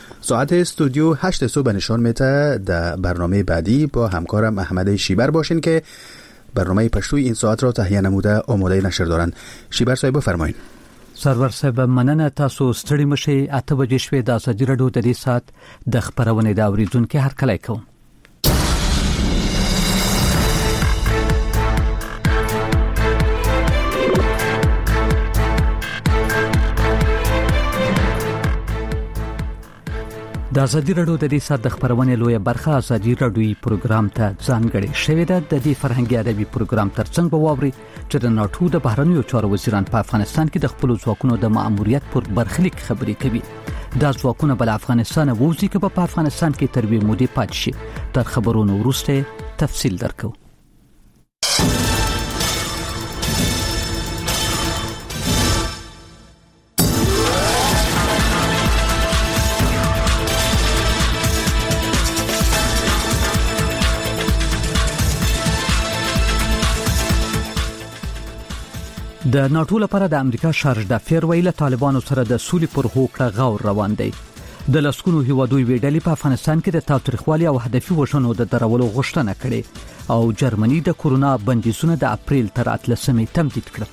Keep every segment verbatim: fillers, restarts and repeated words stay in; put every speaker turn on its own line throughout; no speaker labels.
ساعت استودیو هشت صبح نشان میده. در برنامه بعدی با همکارم احمد شیبر باشین که برنامه پشتوی این ساعت را تهیه نموده آماده نشر دارن. شیبر صاحب بفرمایید.
سرور صاحب مننه. تاسو ستړي مشي. اته بجې شوې د ازادي راډیو د دې ساعت د خبرونې د اوریدونکو هر کله کوم. د ازادي راډیو د دې ساعت د خبرونې لویه برخه ازادي راډیوي پروګرام ته ځانګړې شوې ده. د دې فرهنګي ادبي پروګرام ترڅنګ به واوري چې د ناتو د بهرنیو چارو وزیران په افغانستان کې د خپل ځواکونو د مأموریت پر برخلیک خبرې کوي. دا ځواکونه بل افغانستان ووزي که په افغانستان کې تر وی مودې پاتې شي. تر خبرونو وروسته تفصیل درکو. د ناتو لپاره د امریکا شارج د فیر ویله طالبانو سره د سولې پر هوکړه غور روان دی. د لسکونو هیوادوي ویډلې په افغانستان کې د تاوتریخوالي او هدفي وژنو د درولو غوښتنه کړې او جرمني د کورونا بندیزونه د اپریل تر اتلسمې تمدید کړل.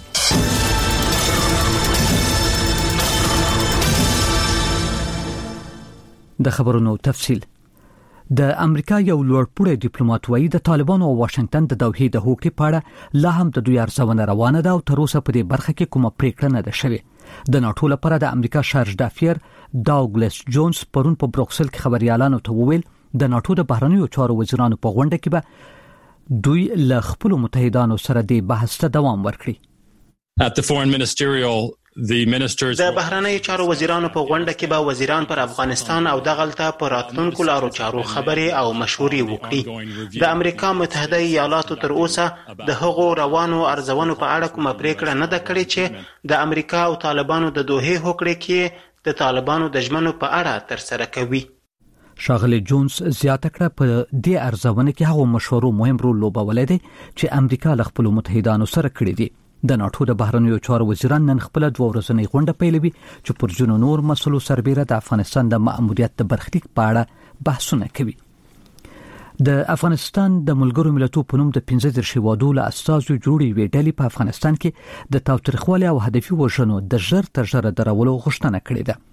د خبرونو تفصیل. د امریکا یو لوړپوړی ډیپلوماټ وایي د طالبانو او واشنگټن د دوحې د هوکړې په اړه لا هم د دوی ارزونه روانه ده او تر اوسه په دې برخه کې کومه پریکړه نه ده شوې. د ناتو لپاره د امریکا شارج د افیر داوګلس جونز پرون په بروکسل کې خبريالانو ته وویل د ناتو د بهرنیو چارو وزیرانو په غونډه کې به دوی له خپل متحدانو سره د بحث ته دوام ورکړي.
At the foreign ministerial
د بهرنیو چارو وزیرانو په غونډه کې به وزیران پر افغانستان او دغلته پر راتلونکو لارو چارو خبرې او مشورې وکړي. د امریکا متحده ایالاتو تر اوسه د هغو روانو ارزونو په اړه کومه پریکړه نه ده کړې چې د امریکا او طالبانو د دوحې هوکړې کې د طالبانو د ژمنو په اړه تر سره کوي.
شاغلی جونز زیاته کړه په دې ارزونه کې هغو مشورو مهم رول لوبولی دی چې امریکا له خپلو متحدانو سره کړی دی. د ناتو د بهرنیو چارو وزیران نن خپل دوه ورځنۍ غونډه پیلوي چې پر ځینو نور مسلو سربېره د افغانستان د مأموریت د برخلیک په اړه بحثونه کوي. د افغانستان د ملګرو ملتونو په نوم د پنځه دېرش هیوادو له استازو جوړې وې ډلې په افغانستان کې د تاوتریخوالي او هدفي وژنو د ژر تر ژره درولو غوښتنه کړې ده.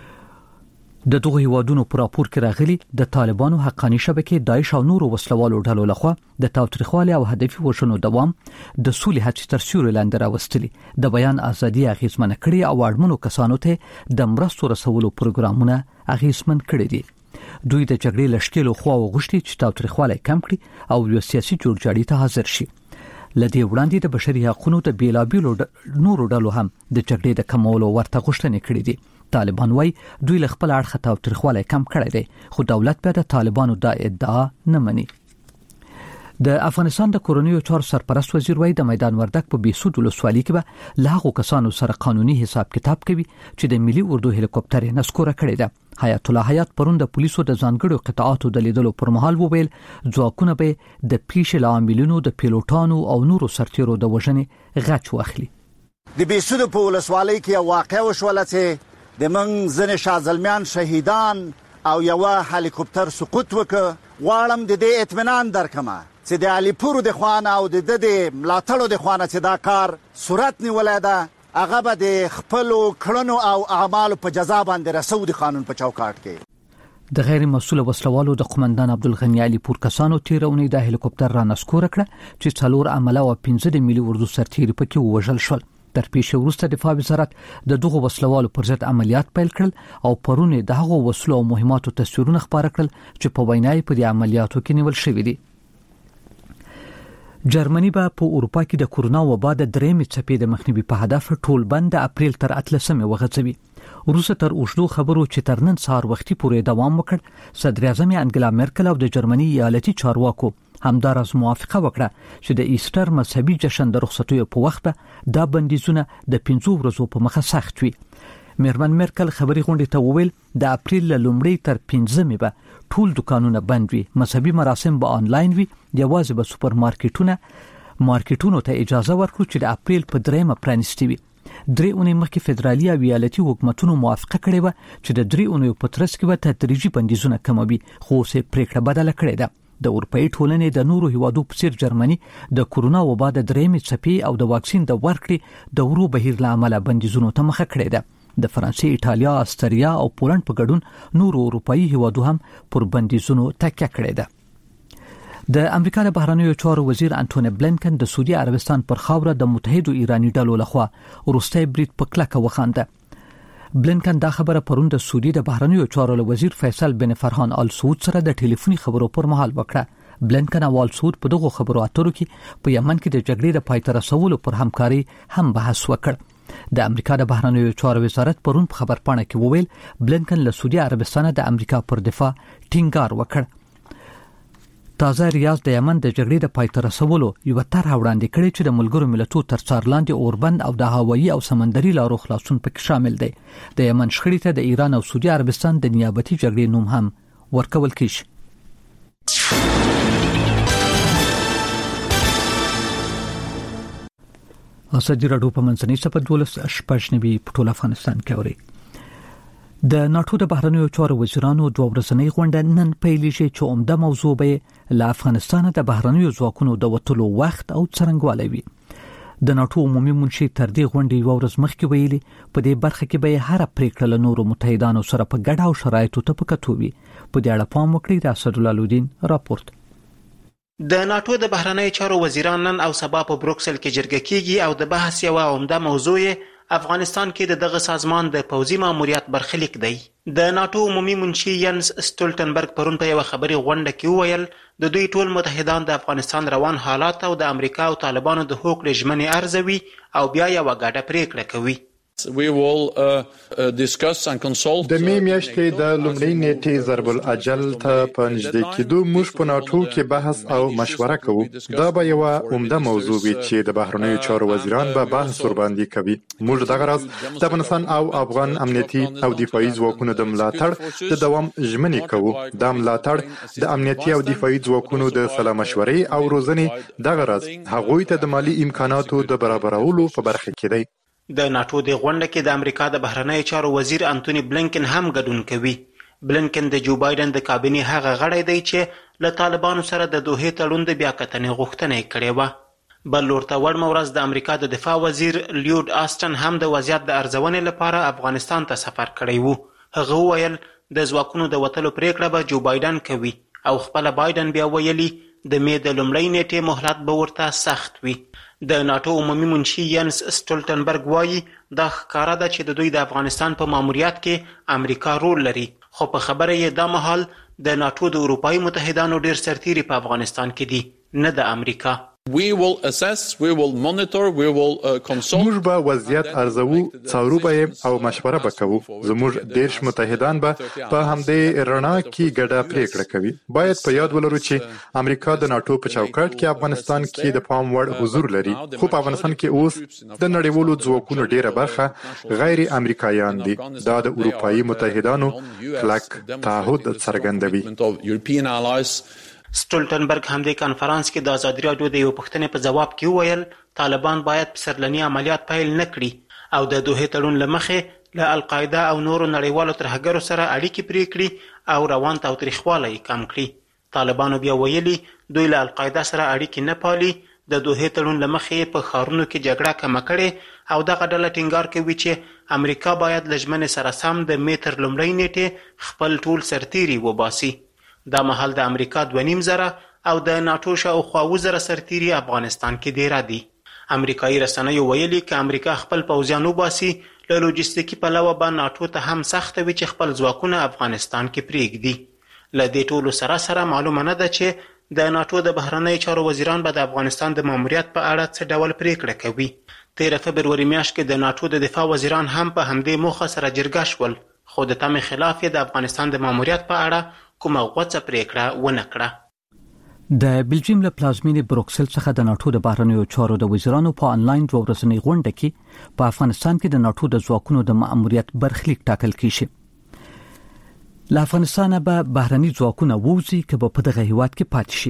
د دغه هیوادونو پر راپور کې راغلي د طالبانو حقاني شبکې داعش او نورو وسلوالو ډلو لخوا د تاوتریخوالي او هدفي وژنو دوام د سولې هڅې تر سیوري لاندې راوستلي، د بیان ازادي اغیزمن کړي او اړمنو کسانو ته د مرستو رسولو پروګرامونه اغیزمن کړي دي. دوی د جګړې لشکلو خوا وغوښتي چې تاوتریخوالي کم کړي او یو سیاسي جوړجاړي ته حاضر شي. لدې وړاندې د بشري حقوقو ته بیلابیلو نورو ډلو هم د جګړې د کمولو ورته غوښتنې کړې دي. طالبان وای دوی له خپل اړخه تاوتریخوالی کم کړی دی، خو دولت بیا د طالبانو دا ادعا نه مني. د افغانستان د کورنیو چارو سرپرست وزیر وای د میدان وردک په بیسود ولسوالۍ کې به له هغو کسانو سره قانوني حساب کتاب کوي چې د ملي اردو هلیکوپټر یې نسکوره کړې ده. حیات الله حیات پرون د پولیسو د ځانګړو قطاعاتو د لیدلو پر مهال وویل ځواکونه به د پیښې له عاملینو د پیلوټانو او نورو سرتیرو د وژنې غچ واخلي.
د بیسود په ولسوالۍ کې واقع وشوله چې د من ځنې شازلمیان شهیدان او یو هلیکوپټر سقوط وکړ. غواړم د دې اطمینان درکمه چې د علیپور د خوانه او د د ملاتړو د خوانه چې دا کار صورت نیولای ده، هغه به د خپل کړنو او اعمالو په جزا باندې رسو د قانون په چوکاټ کې.
د غیر مسؤل وسلوالو د قومندان عبدالغنی علیپور کسانو تیرونی د هلیکوپټر را نسکوره کړه چې څلور عمله او پنځه د ملي اردو سرتیري پکې ووژل شول. تر پیښې وروسته دفاع وزارت د دغو وسلوالو پر ضد عملیات پیل کړل او پرون د هغو وسلو او مهماتو تصویرونه خپاره کړل چې په وینای په دې عملیاتو کې نیول شوي دي. جرمني به په اروپا کې د کورونا وبا د درېمې څپې د مخنیوي په هدف ټول بند د اپریل تر اتلسمې وغځوي. وروسته تر اوږدو خبرو چې تر نن سهار وختي پورې دوام وکړ، صدر اعظم انګلا مرکل او د جرمني ایالتي چارواکو همداراز موافقه وکړه چې د ایسټر مذهبي جشن د رخصتیو په وخت به دا بندیزونه د پنځو ورځو په مخه سخت وي. میرمن مرکل خبري غونډې ته وویل د اپریل له لومړۍ تر پنځمې به ټول دکانونه بند وي، مذهبي مراسم به آنلاین وي، یوازې به سوپر مارکیټونه مارکیټونو ته اجازه ورکړو چې د اپریل په درېمه پرانیستي وي. درې اونۍ مخکې فدرالي او ایالتي حکومتونو موافقه کړې و چې د درې اونۍ په ترڅ کې به تدریجي بندیزونه کموي، خو اوس پریکړه بدله کړې ده. د اروپאי ټولنې د نورو هیوادو په څیر جرمني د کورونا وبا د درېمې څپې او د واکسین د ورکړې د ورو بهیر له امله بندیزونو ته مخه کړې ده. د فرانسې، ایټالیا، استرالیا او پولند په ګډون نورو اروپאי هیوادو هم پر بندیزونو تکیه کړې ده. د امریکا د بهرنیو چارو وزیر انټونی بلینکن د سعودي عربستان پر خاوره د متحدو ایرانی ډلو لخوا وروستي برید په کلکه وخانده. بلینکن دا خبره پرون د سعودي د بهرنیو چارو وزیر فیصل بن فرحان آل سعود سره د ټلیفوني خبرو پر مهال وکړه. بلینکن او آل سعود په دغه خبرو اترو کې په یمن کې د جګړې د پای ته رسولو پر همکاري هم بحث وکړ. د امریکا د بهرنیو چارو وزارت پرون په خبرپاڼه کې وویل بلینکن له سعودي عربستان د امریکا پر دفاع ټینګار وکړ. تازه ریاض د یمن د جګړې د پای ته رسولو یو طرح وړاندې کړې چې د ملګرو ملتونو تر څار لاندې اوربند او د هوایي او سمندري لارو خلاصون پکې شامل دی. د یمن شخړې ته د ایران او سعودي عربستان د نیابتي جګړې نوم هم ورکول کیږي. اساجي راډیو په منځنۍ صفحه دولس شپږ نوي په ټول افغانستان کې اوري. د ناتو د بهرنیو چارو وزیرانو دوه ورځنۍ غونډه نن پیلېږي چې عمده موضوع به له افغانستان د بهرنیو ځواکونو د وټلو وخت او څرنګوالی وي. د ناتو عمومي منشي تر دې غونډې یو ورځ مخکې ویلي په دې برخه کې به هر پریکړه له نورو متحدانو سره په ګډه او شرایطو ته په کتو وي. په دې اړه پام وکړئ. د اسدالله لودین راپورټ.
د ناتو د بهرنیو چارو وزیران نن او سبا په بروکسل کې جرګه کیږي او د بحث یو عمده موضوع افغانستان کې د دغه سازمان د پوځي ماموریت برخلیک دی. د ناتو عمومي منشي ینس سټولټنبرګ پرون په یو خبري غونډه کې وویل د دوی ټول متحدان د افغانستان روان حالات او د امریکا او طالبانو د هوکړې ژمنې ارزوي او بیا یو غاډه پریکړه کوي.
We will uh, uh, discuss and consult.
د می میاشتې د لومړۍ نیټې ضرب الاجل ته په نږدې کېدو موږ په ناتو کې بحث او مشوره کوو. دا به یو عمده موضوع وي چې د بهرنیو چارو وزیران به بحث ورباندې کوي. موږ دغه راز د افغانستان او افغان امنیتي او دفاعي ځواکونو د ملاتړ د دوام ژمنې کوو. دا ملاتړ د امنیتي او دفاعي ځواکونو د سلا مشورې او روزنې دغه راز هغوی ته د مالی امکاناتو د برابرولو په برخه کې دی.
د ناتو د غونډه کې د امریکا د بهرنیو چارو وزیر انټونی بلینکن هم ګډون کوي. بلینکن د جو بایدن د کابینې هغه غړی دی چې له طالبانو سره د دوحې تړون د بیاکتنې غوښتنه یې کړې وه. بل لور ته وړمه ورځ د امریکا د دفاع وزیر لیود آسټن هم د وضعیت د ارزونې لپاره افغانستان ته سفر کړی وو. هغه وویل د ځواکونو د وتلو پریکړه به جو بایدن کوي او خپله بایدن بیا ویلي د می د لومړۍ نیټې مهلت به ورته سخت وي. د ناتو عمومي منشي ینس سټولټنبرګ وایي دا ښکاره ده چې د دوی د افغانستان په ماموریت کې امریکا رول لري، خو په خبره یې دا مهال د ناتو د اروپایي متحدانو ډیر سرتیري په افغانستان کې دي، نه د امریکا.
We will assess, we will monitor, we will uh, consult.
موږ به وضعیت ارزو، څارو به او مشوره به کوو. زموږ دیرش متحدان به په همدې رڼا کې ګډه پریکړه کوي. باید په یاد ولرو چې امریکا د ناتو په چوکاټ کې افغانستان کې د پام وړ حضور لري، خو په افغانستان کې اوس د نړیوالو ځواکونو ډیره برخه غیر امریکایان دي. دا د اروپایي متحدانو کلک تعهد څرګندوي.
سټولټنبرګ هم د کانفرنس کې د ازادي راډیو د یو پوښتنې په جواب کې وویل طالبان باید پسرلني عملیات پیل نه کړي او د دوحې تړون له مخې له القاعده او نورو نړیوالو ترهګرو سره اړیکې پرې کړي او روان تاوتریخوالی کم کړي. طالبانو بیا ویلي دوی له القاعده سره اړیکې نه پالي. د دوحې تړون له مخې په ښارونو کې جګړه کمه کړې او دغه ډله ټینګار کوي چې امریکا باید له ژمنې سره سم د می تر لومړۍ نیټې خپل ټول سرتیري وباسي. دا مهال د امریکا دوه نیم زره او د ناتو شاوخوا اووه زره سرتیري افغانستان کې دیره دي. امریکایي رسنیو ویلي که امریکا خپل پوځیان وباسي له لوجستیکي پلوه به ناتو ته هم سخته وي چې خپل ځواکونه افغانستان کې پرېږدي. له دې ټولو سره سره معلومه نه ده چې د ناتو د بهرنیو چارو وزیران به د افغانستان د ماموریت په اړه څه ډول پریکړه کوي. تېره فبروري میاشت کې د ناتو د دفاع وزیران هم په همدې موخه سره جرګه شول، خو د تمې خلاف یې د افغانستان د ماموریت په اړه کومه غوڅه پریکړه ونه کړه.
د بلجیم له پلازمینې بروکسل څخه د ناتو د بهرنیو چارو د وزیرانو په انلاین دوه ورځنۍ غونډه کې په افغانستان کې د ناتو د ځواکونو د ماموریت برخلیک ټاکل کیږي. له افغانستانه به بهرني ځواکونه ووځي که به په دغه هیواد کې پاتې شي.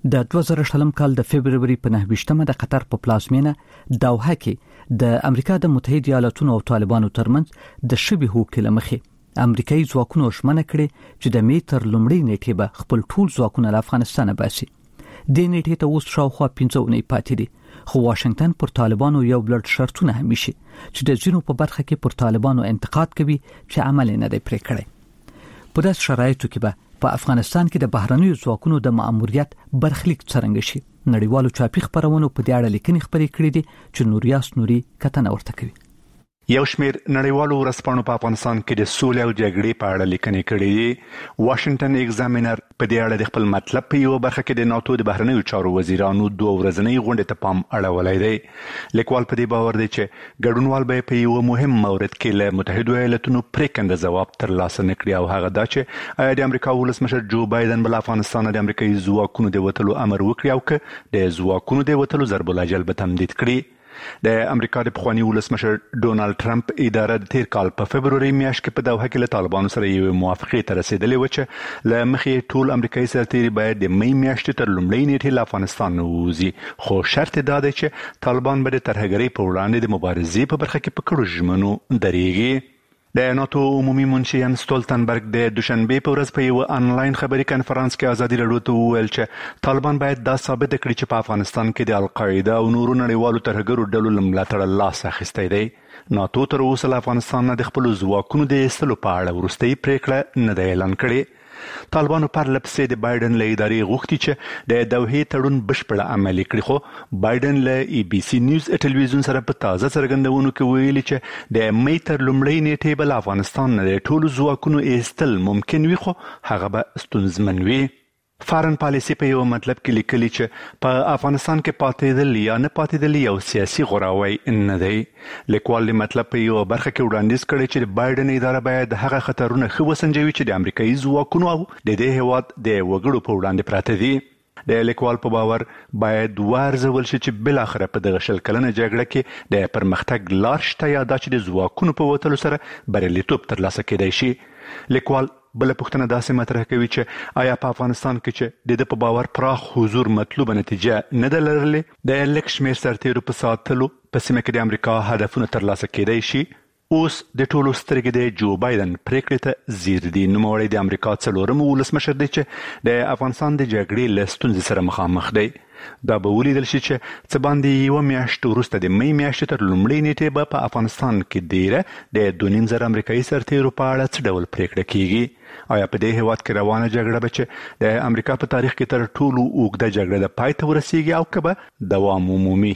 د دوه زره شلم کال د فبرवरी په نهه ویشتمه د قطر په پلازمینه دوحه کې د امریکا د متحده ایالاتونو او طالبانو ترمنځ د شبي هوکړې لمخې امریکایي ځواکونو شمنه کړې چې د می تر لومړۍ نیټې به خپل ټول ځواکونه له افغانستان باسي. د نیټې ته اوس شاوخوا پنځه اونۍ پاتې دي، خو واشنگټن پر طالبانو یو بلډ شرطونه هم شي چې د ځینو په برخه کې پر طالبانو انتقاد کوي چې عمل نه دی پرې کړی. په داسې شرایطو کې به په افغانستان کې د بهرنیو ځواکونو د مأموریت برخلیک څرنګه شي. نړیوالو چاپی خبرونو په دې اړه لیکنې خبرې کړې دي چې نوریاس نوري کتنه ورته کوي.
یو شمیر نړیوالو ورځپاڼو په افغانستان کې د سولې او جګړې په اړه لیکنې کړې دي. واشنگټن ایگزامینر په دې اړه د خپل مطلب په یو برخه کې د ناتو د بهرنیو چارو وزیرانو دوه ورځنۍ غونډې ته پام اړولی دی. لیکوال په دې باور دی چې ګډونوال به په یو مهم مورد کې له متحده ایالاتونو پریکنده ځواب ترلاسه نکړي، او هغه دا چې آیا د امریکا ولسمشر جو بایدن بل افغانستان د امریکایي ځواکونو د وتلو امر وکړي او که د ځواکونو د وتلو ضرب الاجل به تمدید کړي. د امریکا د پخوانی ولسمشر ډونالد ټرمپ اداره د تیر کال په فبرवरी میاشت کې په دوحه کې له طالبانو سره یو موافقه ته رسیدلې و چې له مخې ټول امریکایي سرتیري باید د می میاشتې تر لومړۍ نیټې له افغانستان ووځي، خو شرط دا دی چې طالبان به د ترهګرۍ په وړاندې د مبارزې په برخه کې په کړو ژمنو درېږي. د ناتو عمومي منشي ین ستولتنبرګ د دوشنبه په ورځ په یو آنلاین خبري کانفرنس کې ازادي راډیو ته وویل چې طالبان باید دا ثابت کړي چې په افغانستان کې د القاعده او نورو نړیوالو ترهګرو ډلو له ملاتړه لاس اخیستی دی. ناتو تر اوسه له افغانستان نه د خپلو ځواکونو د ایستلو په اړه وروستۍ پریکړه نه ده اعلان کړې. طالبانو پرله پسې د بایدن له ادارې غوښتي چې د دوحې تړون بشپړه عملي کړي، خو بایدن له ای بي سي نیوز ټلویزیون سره په تازه څرګندونو کې ویلي چې د می تر لومړۍ نیټې به له افغانستان نه د ټولو ځواکونو ایستل ممکن وي، خو هغه به ستونزمن وي. فارن پالیسي په یو مطلب کې لیکلي چې په افغانستان کې پاتېدل یا نه پاتېدل یو سیاسي غوراوی نه دی. لیکوال د مطلب په یو برخه کې وړاندیز کړی چې د بایدن اداره باید هغه خطرونه ښه وسنجوي چې د امریکایي ځواکونو او د دې هیواد د وګړو په وړاندې پراته دي. د لیکوال په باور باید وارزول شي چې بل اخره په دغه شل کلنه جګړه کې د پرمختګ لار شته یا دا چې د ځواکونو په وتلو سره بریالیتوب ترلاسه کېدای شي. لیکوال بل پوښتنه داسې مطرح کوي چې آیا په افغانستان کې چې د دې په باور پراخ حضور مطلوبه نتیجه نه ده لرلې، د لږ شمېر سرتیرو په ساتلو په سیمه کې د امریکا هدفونه ترلاسه کېدای شي. اوس د ټولو سترګې د جو بایدن پریکړې ته ځیر دي. نوموړی د امریکا څلورم ولسمشر دی چې د افغانستان د جګړې له ستونزې سره مخامخ دی. دا به ولیدل شي چې څه باندې یوه میاشت وروسته د می میاشتې تر لومړۍ نیټې به په افغانستان کې ډیره د دوه نیم زره امریکایي سرتیرو په اړه څه ډول پریکړه کیږي. آیا په دې هیواد کې روانه جګړه به چې د امریکا په تاریخ کې تر ټولو اوږده جګړه د پای ته ورسیږي او که به دوام ومومي؟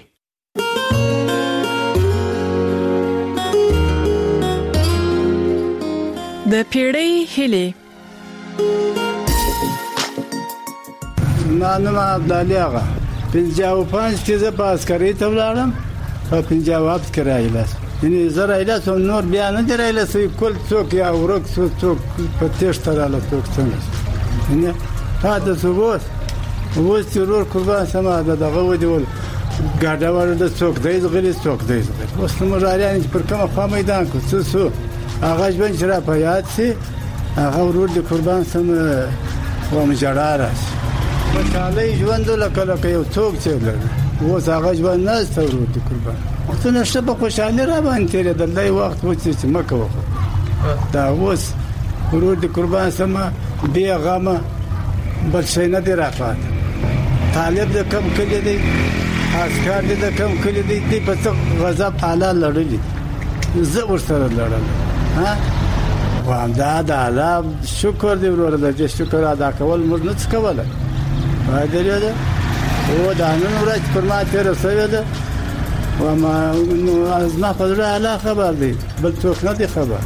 د پیړۍ هیلې.
ما نوم عبدالي آغا پنځه او پنځه کې زه په عسکرۍ ته ولاړم، په پنځه او هفت کې راایلاس یعنې زه راایلاس او نور بیا نه دي راایلاس کل څوک یا ورک شو څوک په تېښته راله څوک څنګه یعنې پاتې شو. اوس اوس چې ورور قربان شمه د دغه ودیول ګاډه ورده څوک دی ځغلي څوک دی ځغلي. اوس نو مراریان چې پر کومه خوا میدان کړو څه شو هغه ژوند چې را په یاد شي هغه ورور د قربان سم وم ژړا راشي. خوشحالۍ ژوند لکه لکه یو څوک چې لري، اوس هغه ژوند نشته ورور د قربان. وختونه شته په خوشحالي را باندې تېرېدل، دی وخت و چې مه کوه. دا اوس ورور د قربان سم بې غمه بل شی نه دی راپاته. طالب د کم کلي دی، عسکر دی د کم کلي دی، دی په څه غضب اعلی لړلي، زه ورسره لړم. دا د الله شکر دی وروره، د دې شکر ادا کول موږ نه څه کولی. فایده ده او دا نن ورځ پر ما تېره شوې ده او زما په زړه الله خبر دی، بل څوک نه دی خبر.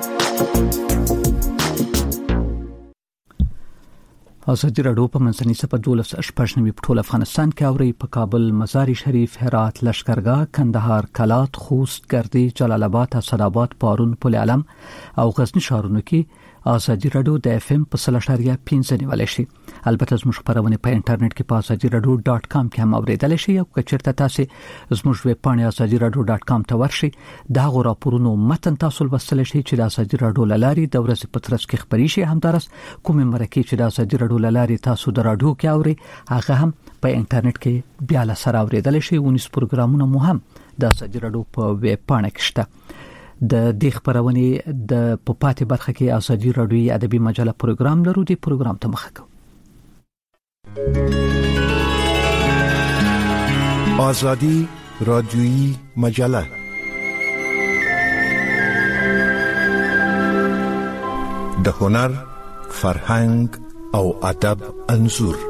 ازادي راډیو په منځني سپه دولس شپږ نوي په ټول افغانستان کې اوري. په کابل، مزار شریف، هرات، لشکرګاه، کندهار، کلات، خوست، ګردی، جلال آباد، اسداباد، پارون، پل علم او غزنی ښارونو کې ازادي رادیو د اف ام په سلاشاریا پنځه نیولای شي. البته زموږ خبرونه په انټرنیټ کې په ازادي رادیو ډاټ کام کې هم اوریدل شي او کچرته تاسو زموږ ویب پاڼه ازادي رادیو ډاټ کام ته ورشي دا غو راپورونو متن تاسو ولوستل شي چې د ازادي رادیو لاري د ورځې په ترڅ کې خبري شي. همدارس کومه مرکه چې د ازادي رادیو لاري تاسو د رادیو کې اوري هغه هم په انټرنیټ کې بیا له سره اوریدل شي. ونیس پروګرامونه مو هم د ازادي رادیو په ویب پاڼه کې شته. د دې خبرونه د پپاتې برخه کې ازادي رادیو ادبي مجله پروګرام لرو. دی پروګرام ته مخه کو.
ازادي رادیویی مجله د هنر، فرهنګ او ادب انځور.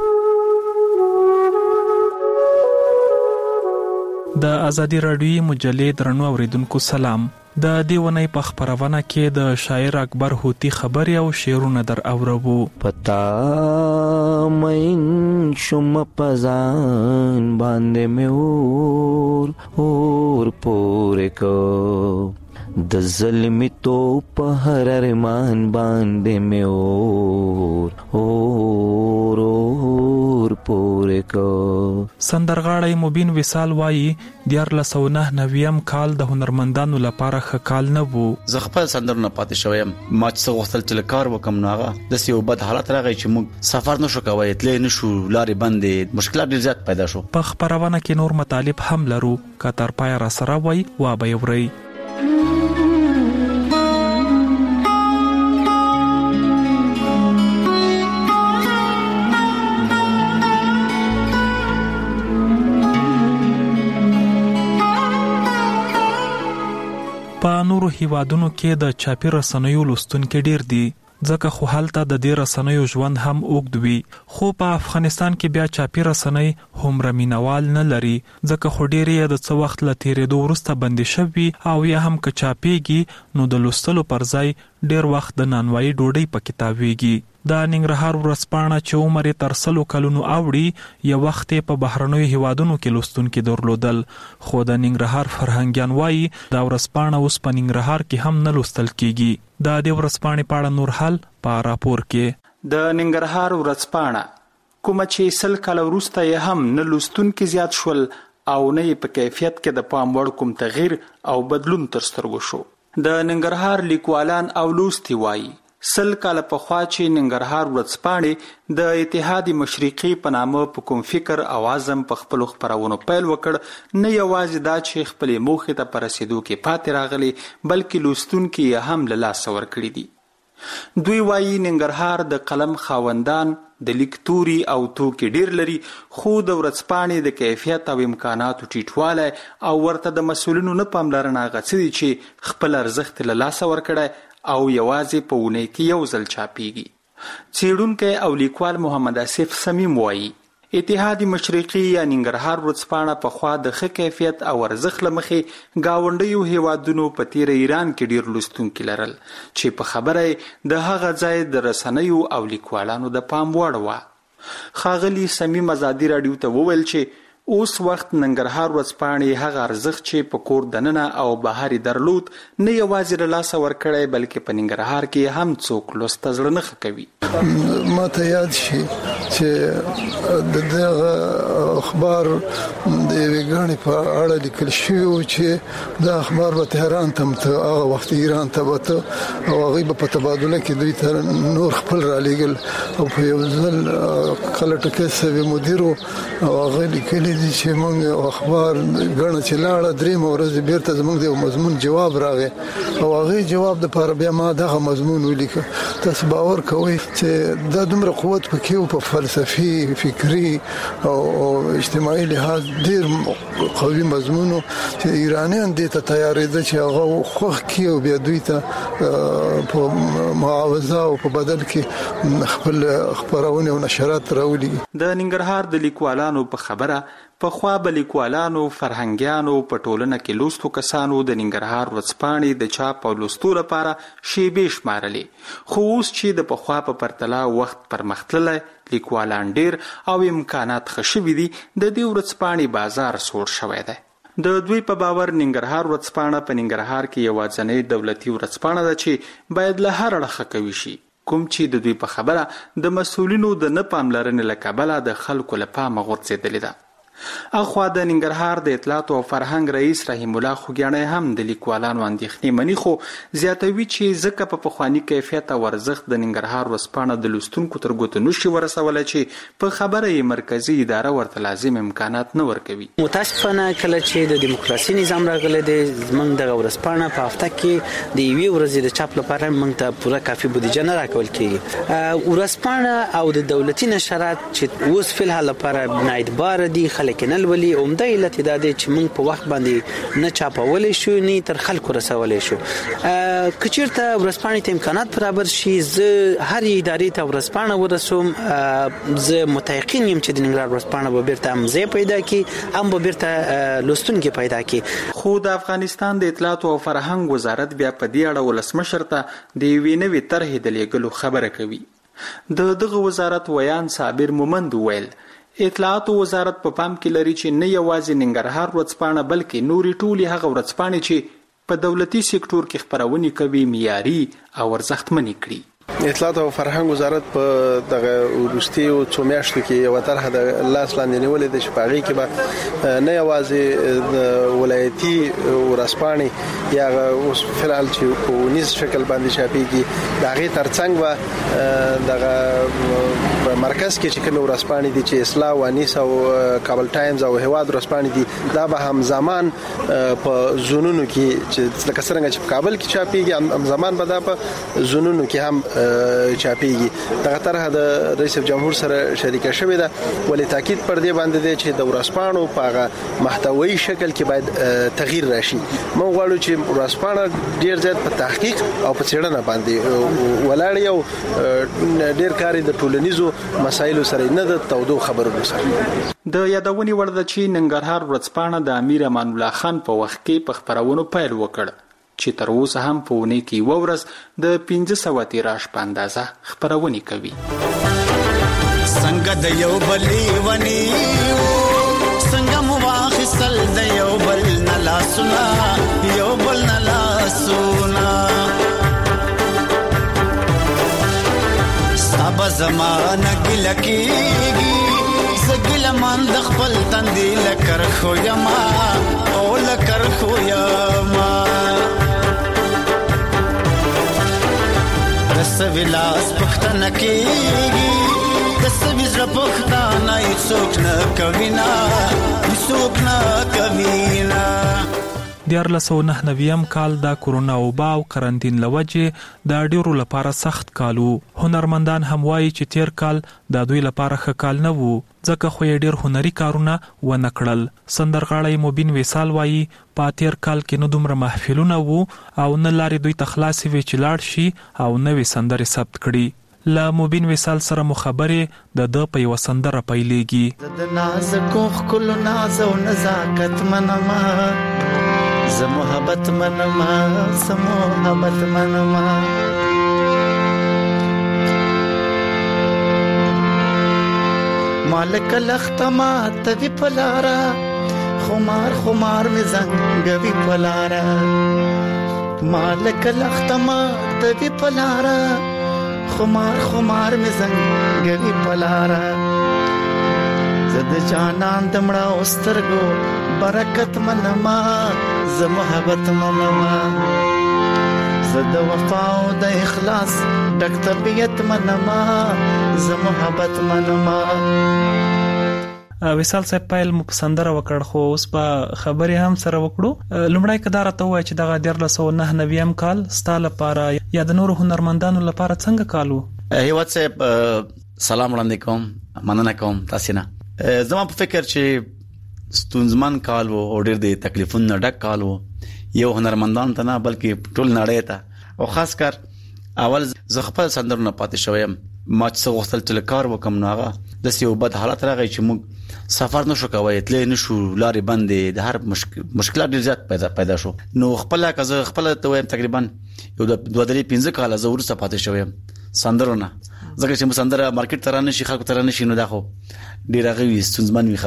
د ازادي رادیویی مجلې درنو اوریدونکو سلام. د دیونی په خبرونه کې د شاعر اکبر هوتی خبري او شعرونه در اوربو.
پتا مین شم پزان باندې مور اور پورې کو د ظلمی تو په هر ارمان باندې مور اور اور پورې کو.
سندرغاړی مبین وصال وایي دیار لسو نه نویم کال د هنرمندانو لپاره ښه کال نه وو.
زه خپل سندرونه پاتې شوم. ما چې غوښتل چې کار وکم نو هغه د سیو بد حالت راغی چې موږ سفر نشو کولای، تلې نشو، لارې بندې، مشکلات ډېر زیات پیدا شو.
په خبرونه کې نور مطالب هم لرو. کتر پای را سره وای وا به یوري. په نورو هیوادونو کې د چاپی رسنیو لوستونکو ډیر دي، ځکه خو هلته د دې رسنیو ژوند هم اوږد وي. خو په افغانستان کې بیا چاپی رسنۍ هومره مینوال نه لري، ځکه خو ډېرې د څه وخت له تېرېدو وروسته بندې شوي او یا هم که چاپیږي نو د لوستلو پر ځای ډېر وخت د نانوایي ډوډۍ په کې تاویږي. د ننګرهار ورځپاڼه چې عمر یې تر سلو کلونو اوړي یو وخت په بهرنیو هیوادونو کې لوستونکي درلودل، خو د ننګرهار فرهنګیان وایي دا ورځپاڼه اوس په ننګرهار کې هم نه لوستل کیږي. د دې ورځپاڼې په اړه نور حال په راپور کې.
د ننګرهار ورځپاڼه کومه چې سل کال وروسته یې هم نه لوستونکي زیات شول او نه یې په کیفیت کې د پام وړ کوم تغییر او بدلون تر سترګو شو. د ننګرهار لیکوالان او لوستي وایي سل کال پخوا چې ننګرهار ورځپاڼې د اتحاد مشرقي په نامه په کوم فکر او عزم په خپلو خپرونو پیل وکړ، نه یوازې دا چې خپلې موخې ته په رسېدو کې پاتې راغلي بلکې لوستونکي یې هم له لاسه ورکړي دي. دوی وایي ننګرهار د قلم خاوندان د لیکتوري او توکي ډیر لري، خو د ورځپاڼې د کیفیت او امکاناتو ټیټوالی او ورته د مسؤلینو نه پاملرنه هغه څه دي چې خپل ارزښت له لاسه ورکړی او یوازې په اونۍ کې یو ځل چاپیږي. څېړونکی او لیکوال محمد آصف صمیم وایي اتحاد مشرقي یا ننګرهار ورځپاڼه پخوا د ښه کیفیت او ارزښت له مخې ګاونډیو هیوادونو په تېره ایران کې ډېر لوستونکي لرل چې په خبره د هغه ځای د رسنیو او لیکوالانو د پام وړ وه. ښاغلي صمیم ازادي راډیو ته وویل چې اوس وخت ننګرهار ورځپاڼې هغه ارزښت چې په کور دننه او بهر درلود نه یوازې له لاسه ورکړی بلکې په ننګرهار کې هم څوک لوسته زړه نه ښه کوي.
ما ته یاد شي چې د دغه اخبار د یوې ګڼې په اړه لیکل شوي وو چې دا اخبار به تهران ته ته هغه وخت ایران ته به ته او هغوی به په تبادله کې دوی ته نور خپل رالیږل او په یو ځل کله ټکی سوي مدیر و او هغه لیکلي دي چې موږ اخبار ګڼه چې لاړه درېیمه ورځ بیرته زموږ د یو مضمون جواب راغی او هغې جواب دپاره بیا ما دغه مضمون ولیکه. تاسو باور کوئ چې دا دومره قوت پکې و په فلسفي، فکري او اجتماعي لحاظ ډېر قوي مضمون و چې ایرانیان دې ته تیارېده چې هغه خوښ کړي او بیا دوی ته په معاوضه او په بدل کې خپل خپرونې او نشرات راولي.
د ننګرهار د لیکوالانو په خبره پخوا به لیکوالانو، فرهنګیانو په ټولنه کې لوستو کسانو د ننګرهار ورځپاڼې د چاپ او لوستو لپاره شیبې شمارلې، خو اوس چې د پخوا په پرتله وخت پرمختللی، لیکوالان ډیر او امکانات ښه شوي دي، د دې ورځپاڼې بازار سوړ شوی دی. د دوی په باور ننګرهار ورځپاڼه په ننګرهار کې یوازینۍ دولتي ورځپاڼه ده چې باید له هر اړخه قوي شي، کوم چې د دوی په خبره د مسؤلینو د نه پاملرنې له کبله د خلکو له پامه غورځېدلې ده. اخوا د ننګرهار د اطلاعات او فرهنګ رئیس رحیم الله خوګیاڼی هم د لیکوالانو اندېښنې مني، خو زیاتوي چې ځکه په پخواني کیفیت او ارزښت د ننګرهار ورځپاڼه د لوستونکو تر ګوتو نشي ورسولی چې په خبره یې مرکزي اداره ورته لازم امکانات نه ورکوي.
متاسفانه کله چې د دیموکراسي نظام راغلی دی، زموږ دغه ورځپاڼه په هفته کې د یوې ورځې د چاپ لپاره موږ ته پوره کافي بودیجه نه راکول کېږي. ورځپاڼه او د دولتي نشرات چې اوس فلحال لپاره نااعتباره دي، خلک نه لولي، عمده علت دا دی چې موږ په وخت باندې نه چاپولی شو نه تر خلکو رسولی شو. که چېرته ورځپاڼې ته امکانات برابر شي، زه هر ادارې ته ورځپاڼه ورسوم، زه متيقن یم چې د ننګرهار ورځپاڼه به بیرته هم ځای پیدا کړي، هم به بیرته لوستونکي پیدا کړي.
خو د افغانستان د اطلاعات او فرهنګ وزارت بیا په دې اړه ولسمشر ته د یوې نوې طرحې د لیږلو خبره کوي. د دغه وزارت ویان صابر مومند ویل اطلاعات وزارت په پام کې لري چې نه یوازې ننګرهار ورځپاڼه بلکې نورې ټولې هغه ورځپاڼې چې په دولتي سکتور کې خپرونې کوي معیاري او ارزښتمنې کړي.
اطلاعات او فرهنګ وزارت په دغه وروستیو څو میاشتو کې یو طرح د لاس لاندې نیولې د شپږی کې به نه یوازې د ولایتي ورځپاڼې یا اوس فعال چې په ونیز شکل باندې چاپېږي د هغې ترڅنګ به دغه په مرکز کې چې کومې ورځپاڼې دي چې اصلاح او انیس او کابل ټایمز او هواد ورځپاڼې دي دا به همزمان په زونونو کې چې لکه څرنګه چې په کابل کې چاپېږي همزمان به دا په زونونو کې هم چاپېږي. دغه طرح د رئیس جمهور سره شریکه شوې ده، ولې تاکید پر دې باندې دی چې د ورځپاڼو په هغه محتویي شکل کې باید تغییر راشي. موږ غواړو چې ورځپاڼه ډېر زیات په تحقیق او په څېړنه باندې ولاړ یو ډېر کار د ټولنیزو مسایلو سره نه د تودو خبرونو سره.
د یادونې وړ ده چې ننګرهار ورځپاڼه د امیر امان الله خان په وخت کې په خپرونو پیل وکړ چې تر اوسه هم په اونۍ کې یوه ورځ د پنځه سوه تیراژ په اندازه خپرونې کوي.
څنګه د یو بل ونی څنګه مو واخیستل د یو بل نه لاسونه یو بل نه لاسونه سبا زمانه ګیله کېږي زه ګیله من د خپل تندي لکر خو یما او لکر خو یما سویلاس پختنه کېږي د سوي زړه پختانه هیڅوک نه کوي نه هیڅوک نه کوي نه.
دیارلس سوه نهه نویم کال د کورونا وبا او قرنطین له وجې د ډیرو لپاره سخت کال و. هنرمندان هم وایي چې تیر کال د دوی لپاره ښه کال نه و، ځکه خو یې ډیر هنري کارونه ونه کړل. سندرغاړی مبین وصال وایي په تیر کال کې نه دومره محفلونه وو او نه لارې دوی ته خلاصې وې چې لاړ شي او نوې سندرې ثبت کړي. له مبین وصال سره مو خبرې د ده په یوه سندره پیلېږي.
د نازکو ښکلو ناز او نزاکت منما زه محبت منما زه محبت منما مالک لختما توی پلارا خمار خمار می زنگوی پلارا مالک لختما توی پلارا خمار خمار می زنگوی پلارا زد جانان دمڑا استرگو برکت منما ز محبت منما زد وفاو د اخلاص ډک طبیعت منما ز محبت منما.
وصال صاحب پیل مو سندره وکړ، خو اوس په خبرې هم سره وکړو. لومړی که دا راته ووایه چې دغه دیارلس سوه نهه نویم کال ستا لپاره یا د نورو هنرمندانو لپاره څنګه کال و؟
هیواد صاحب سلام وړاندې کوم، مننه کوم تاسې نه. زما په فکر چې ستونزمن کال و او ډېر د تکلیفونو ډک کال و، یو هنرمندان ته نه بلکې ټول نړۍ ته، او خاص کر اول زه خپل سندرونه پاتې شوی یم. ما چې غوښتل چې کار وکم نو هغه داسې یو بد حالت راغی چې موږ سفر نشو کولی، تللی نشو، لارې بندې، د هر مشکلات ډېر زیات پیدا پیدا شو. نو خپله که زه خپله ته وایم تقریبا یو دوه درې پنځه کاله زه وروسته پاتې شوی یم سندرو نه، ځکه چې سندره مارکیټ ته رانشي، خلکو ته رانشي، نو دا خو ډېر هغه وي ستونزمن وي خبره.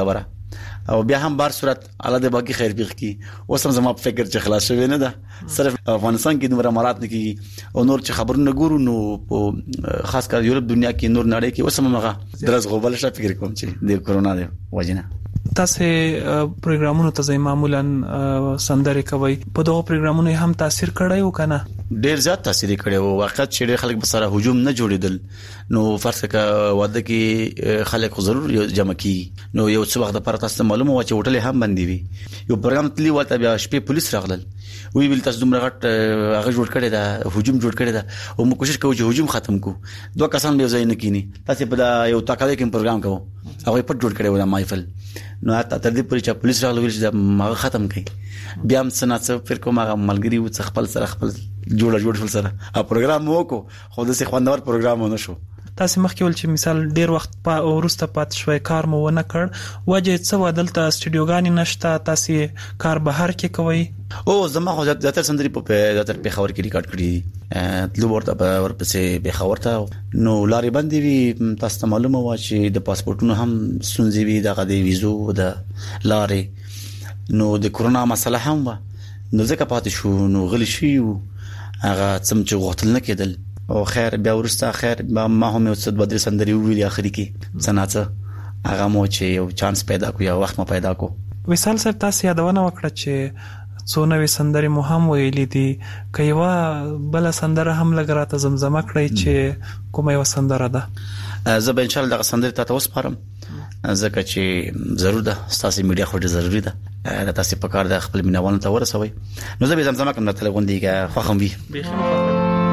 او بیا هم بار صورت الله دې باقي خیر بيخ کی اوس هم زما په فکر چې خلاص شوی نه ده صرف افغانستان کې نور امارات نه کی او نور چې خبرونه ګورو نو خاص کر یورپ دنیا کې نور نړۍ کې اوس هم هغه درز غوبل شته فکر کوم چې د کورونا دی وجنه
تاسو پروګرامونو ته معمولا سندري کوي په دغه پروګرامونو هم تاثیر کړی و کنه
ډیر زیات تاثیر کړی و وخت چې خلک به سره هجوم نه جوړیدل نو فرض کړه واده کې خلک ضرور جمع کی نو یو څه وخت لپاره تاسو معلومه و چې هوټل هم بندي وي یو پروګرام تلی ولته بیا شپې پولیس راغلل وی ویل تاسو دومره غټ هغه جوړ کړی دا هجوم جوړ کړی دا او موږ کوشش کوو چې هجوم ختم کو دوه کسان به ځای نه کینی تاسو په یو تاکاوي کې پروګرام کوو هغه په جوړ کړی و دا محفل نو تر دې پورې چې پولیس راغلل چې ما ختم کړي بیا هم سناڅ پر کومه ملګری و څخ خپل سره خپل جوړ جوړ فل سره ا پروګرام وکړو خو د څه خوندور پروګرام ونه شو
تاسو مخکې ول چې مثال ډیر وخت په ورسته پات شوي کار مو ونه کړ وجه څه ودلته استودیوګانی نشته تاسو کار بهر کې کوي
او زما خو زیاتره سندري په زیاتره په خبر کې ریکارډ کړی تلو ورته په ورپسې به خبرته نو لاري باندې وی تاسو معلومه و چې د پاسپورتونو هم سنځي وی دغه د ویزو د لاري نو د کورونا مسله هم و نو ځکه پاتې شو نو غلی شي هغه څم چې غوښتل نه کېدل او خیر بیا ورسته خیر ما هم یو څه د بدر سندري ویلي اخري کې سناڅه هغه مو چې یو چانس پیدا کو یا وخت مو پیدا کو
وصال صاحب تاسو یادونه وکړه چې څونه وی سندري مو هم ویلي دي کایوا بل سندره هم لګراته زمزمه کړی چې کومه یو سندره ده
زه به ان شاء الله د سندري تاسو وسپارم ځکه چې ضرور ده تاسو میډیا خو ډیر ضروری ده دا تاسو په کار د خپل مینوالو ته ورسوي نو زه به زمزمه کوم د تلګون دیګه خو هم وی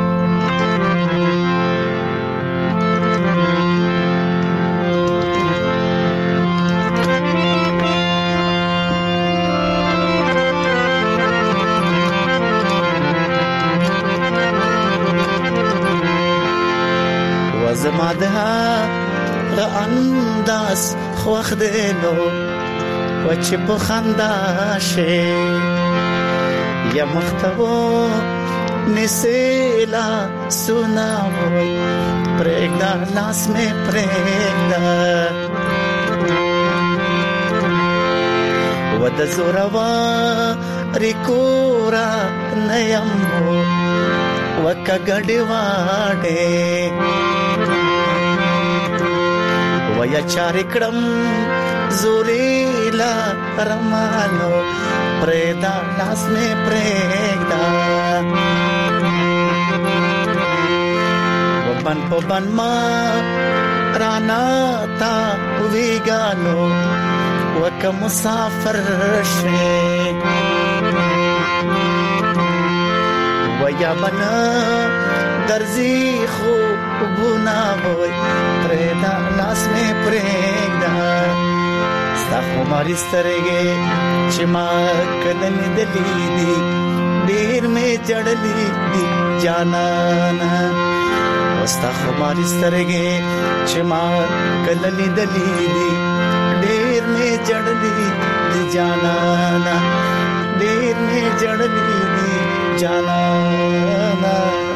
زماده انداز خوخ دینو وچ په خندا شه یا مختبو نسیلا سنا وای پرېګدا لاس مې پرېګدا ود زوروا ریکورا نیمو وکا ګډي واډه ویا چارکړم زوريلا رمانو پرېدا لاس مې پرېګدا وبن پبن ما رانا تا ویګانو وک مسافر شه ویا بنا درزی خو بنا وای پرېدا لاس مې پرېګدا ستاسو ماري سترګې چې ما کدن دلی دي ډیر مې چړلې دي جانانا ستاسو ماري سترګې چې ما کدن دلی دي ډیر مې چړلې دي جانانا ډیر مې چړلې دي جانانا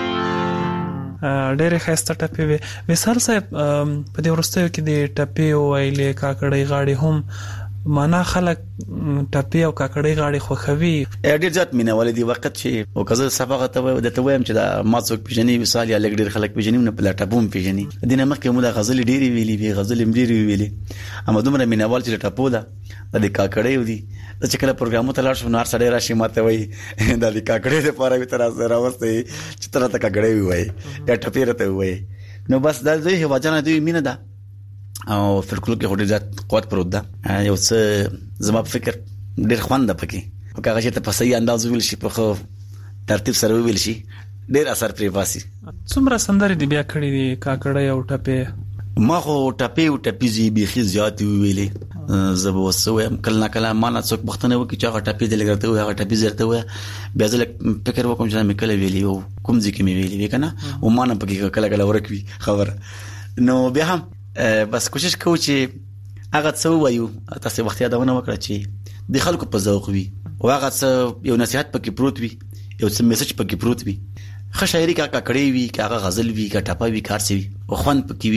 ډېر خسته ټپې وي وصال صاحب په دې ورستیو کې د ټپې وایلې کاکړې غاړي هم معنا خلک ټپې او کاکړې غاړي خوخوي
ډېر ځات مینوال دي وخت چې او کزه صفقه ته وي د ته وایم چې دا ما څوک پیژني وصال یا لګ ډېر خلک پیژني نه په لاټبوم پیژني دینه مخکې مولا غزل ډېری ویلي وی غزل ډېری ویلي اما دومره مینوال چې ټپو ده د کاکړې ودي د چکه پروګرامو ته لاړ شو نار سړی راشي ماته وای د کاکړې لپاره وي تر سره ورته چې تر ته کاکړې وای یا ټپې راته وای نو بس د دوی هوا جنا دوی مینه ده او فلکلور کې هډه ذات قوت پروت ده یو څه زما په فکر ډېر خوند ده پکې او هغه چې ته په صحیح انداز ویل شي په ترتیب سره ویل شي ډېر اثر پرې واسي
څومره سندري دی بیا کړی دی کاکړې او ټپې
ما خو ټپې او ټپې زی بيخي زیات ویلې زب وسوم کله کله ما نه څوک بختنه وکي چې هغه ټپې دې لګرته وي هغه ټپې زرته وي بیا ځل فکر وکم چې مې کله ویلې او کوم ځکه مې ویلې وی کنه او ما نه پکې کله کله ورکوي خبر نو بیا هم بس کوشش کوو چې هغه څه وایو تاسو وخت یادونه وکړه چې د خلکو په ذوق وي او هغه څه یو نصيحت پکې پروت وي یو څه میسج پکې پروت وي خو شاعري کا کړې وي کا غزل وي کا ټاپا وي کار سي او خوان پکې وي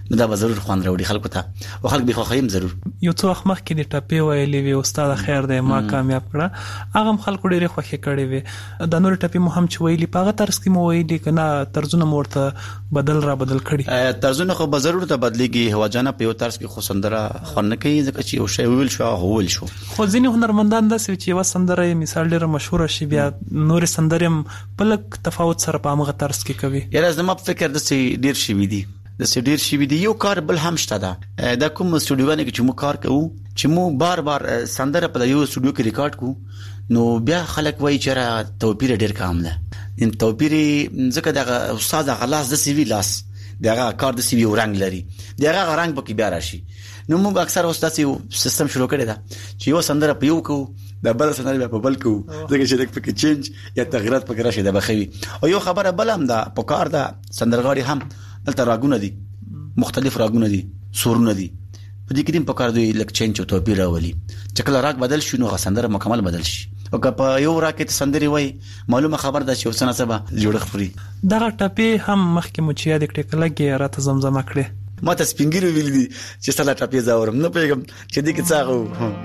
نو دا به ضرور خوان راوړي خلکو ته او خلک به خوښیم ضرور.
یو څو وخت مخکې د ټپې ویلې وی استاد خیر دی ما کامیاب کړه هغه خلکو ډېر خوښ کړي وي د نور ټپې مو هم چې ویلي پاغه ترس کې مو ویلي کنه طرزونه مورته بدل را بدل کړي
طرزونه خو به ضرور ته بدليږي هوا جانا په یو طرز کې خو سندره خون نه کوي ځکه چې یو شی ویل شو هول شو
خو ځینې هنرمندان داسې چې یو سندره مثال ډېر مشهور شي بیا نور سندره په لک تفاوت سره په هغه طرز کې کوي.
یاره زما په فکر د سې ډېر شي وي دي د سې ډېر شي وي دي یو کار بل هم شته دا د کوم سټوډیوونه کې چې مو کار کوو چې مو بار بار سندره په یو سټوډیو کې ریکارډ کوو نو بیا خلک وایي چې را توپیر ډېر کم ده ان توپیر ځکه د استاد غلاس د سی وی لاس دغه کار د سی وی رنگ لري دغه رنگ پکې بیا راشي نو موږ اکثر اوس داسې سیستم شروع کړی دا چې یو سندره په یو کوو د بل سندره په بل کوو ځکه چې د پکې چینج یا تغیرات پکې راشي د بخوي او یو خبره بل هم دا په کار دا سندرغاړي هم دلته راګونه دي مختلف راګونه دي سورونه دي په دې کې دیم په کار دوی لک چینج او توپیر راولي چې کله راګ بدل شي نو سندره مکمل بدل شي او که په یو راکټ سندري وای معلومه خبر ده چې وسنه سبا جوړ خوري
دا ټپې هم مخکې مو چې د کټ کلګي راته زمزمه کړې
ما ته سپینګری ویل دي چې سلا ټپې زاورم نه پیغام چې دې کې څه غو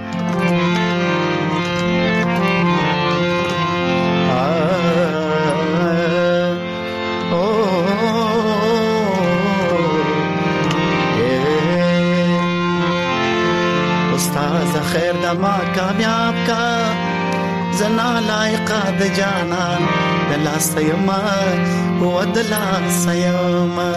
استاد خیر د ما کامیاب کا زنا لایق د جانان د لاس یما او د لاس یما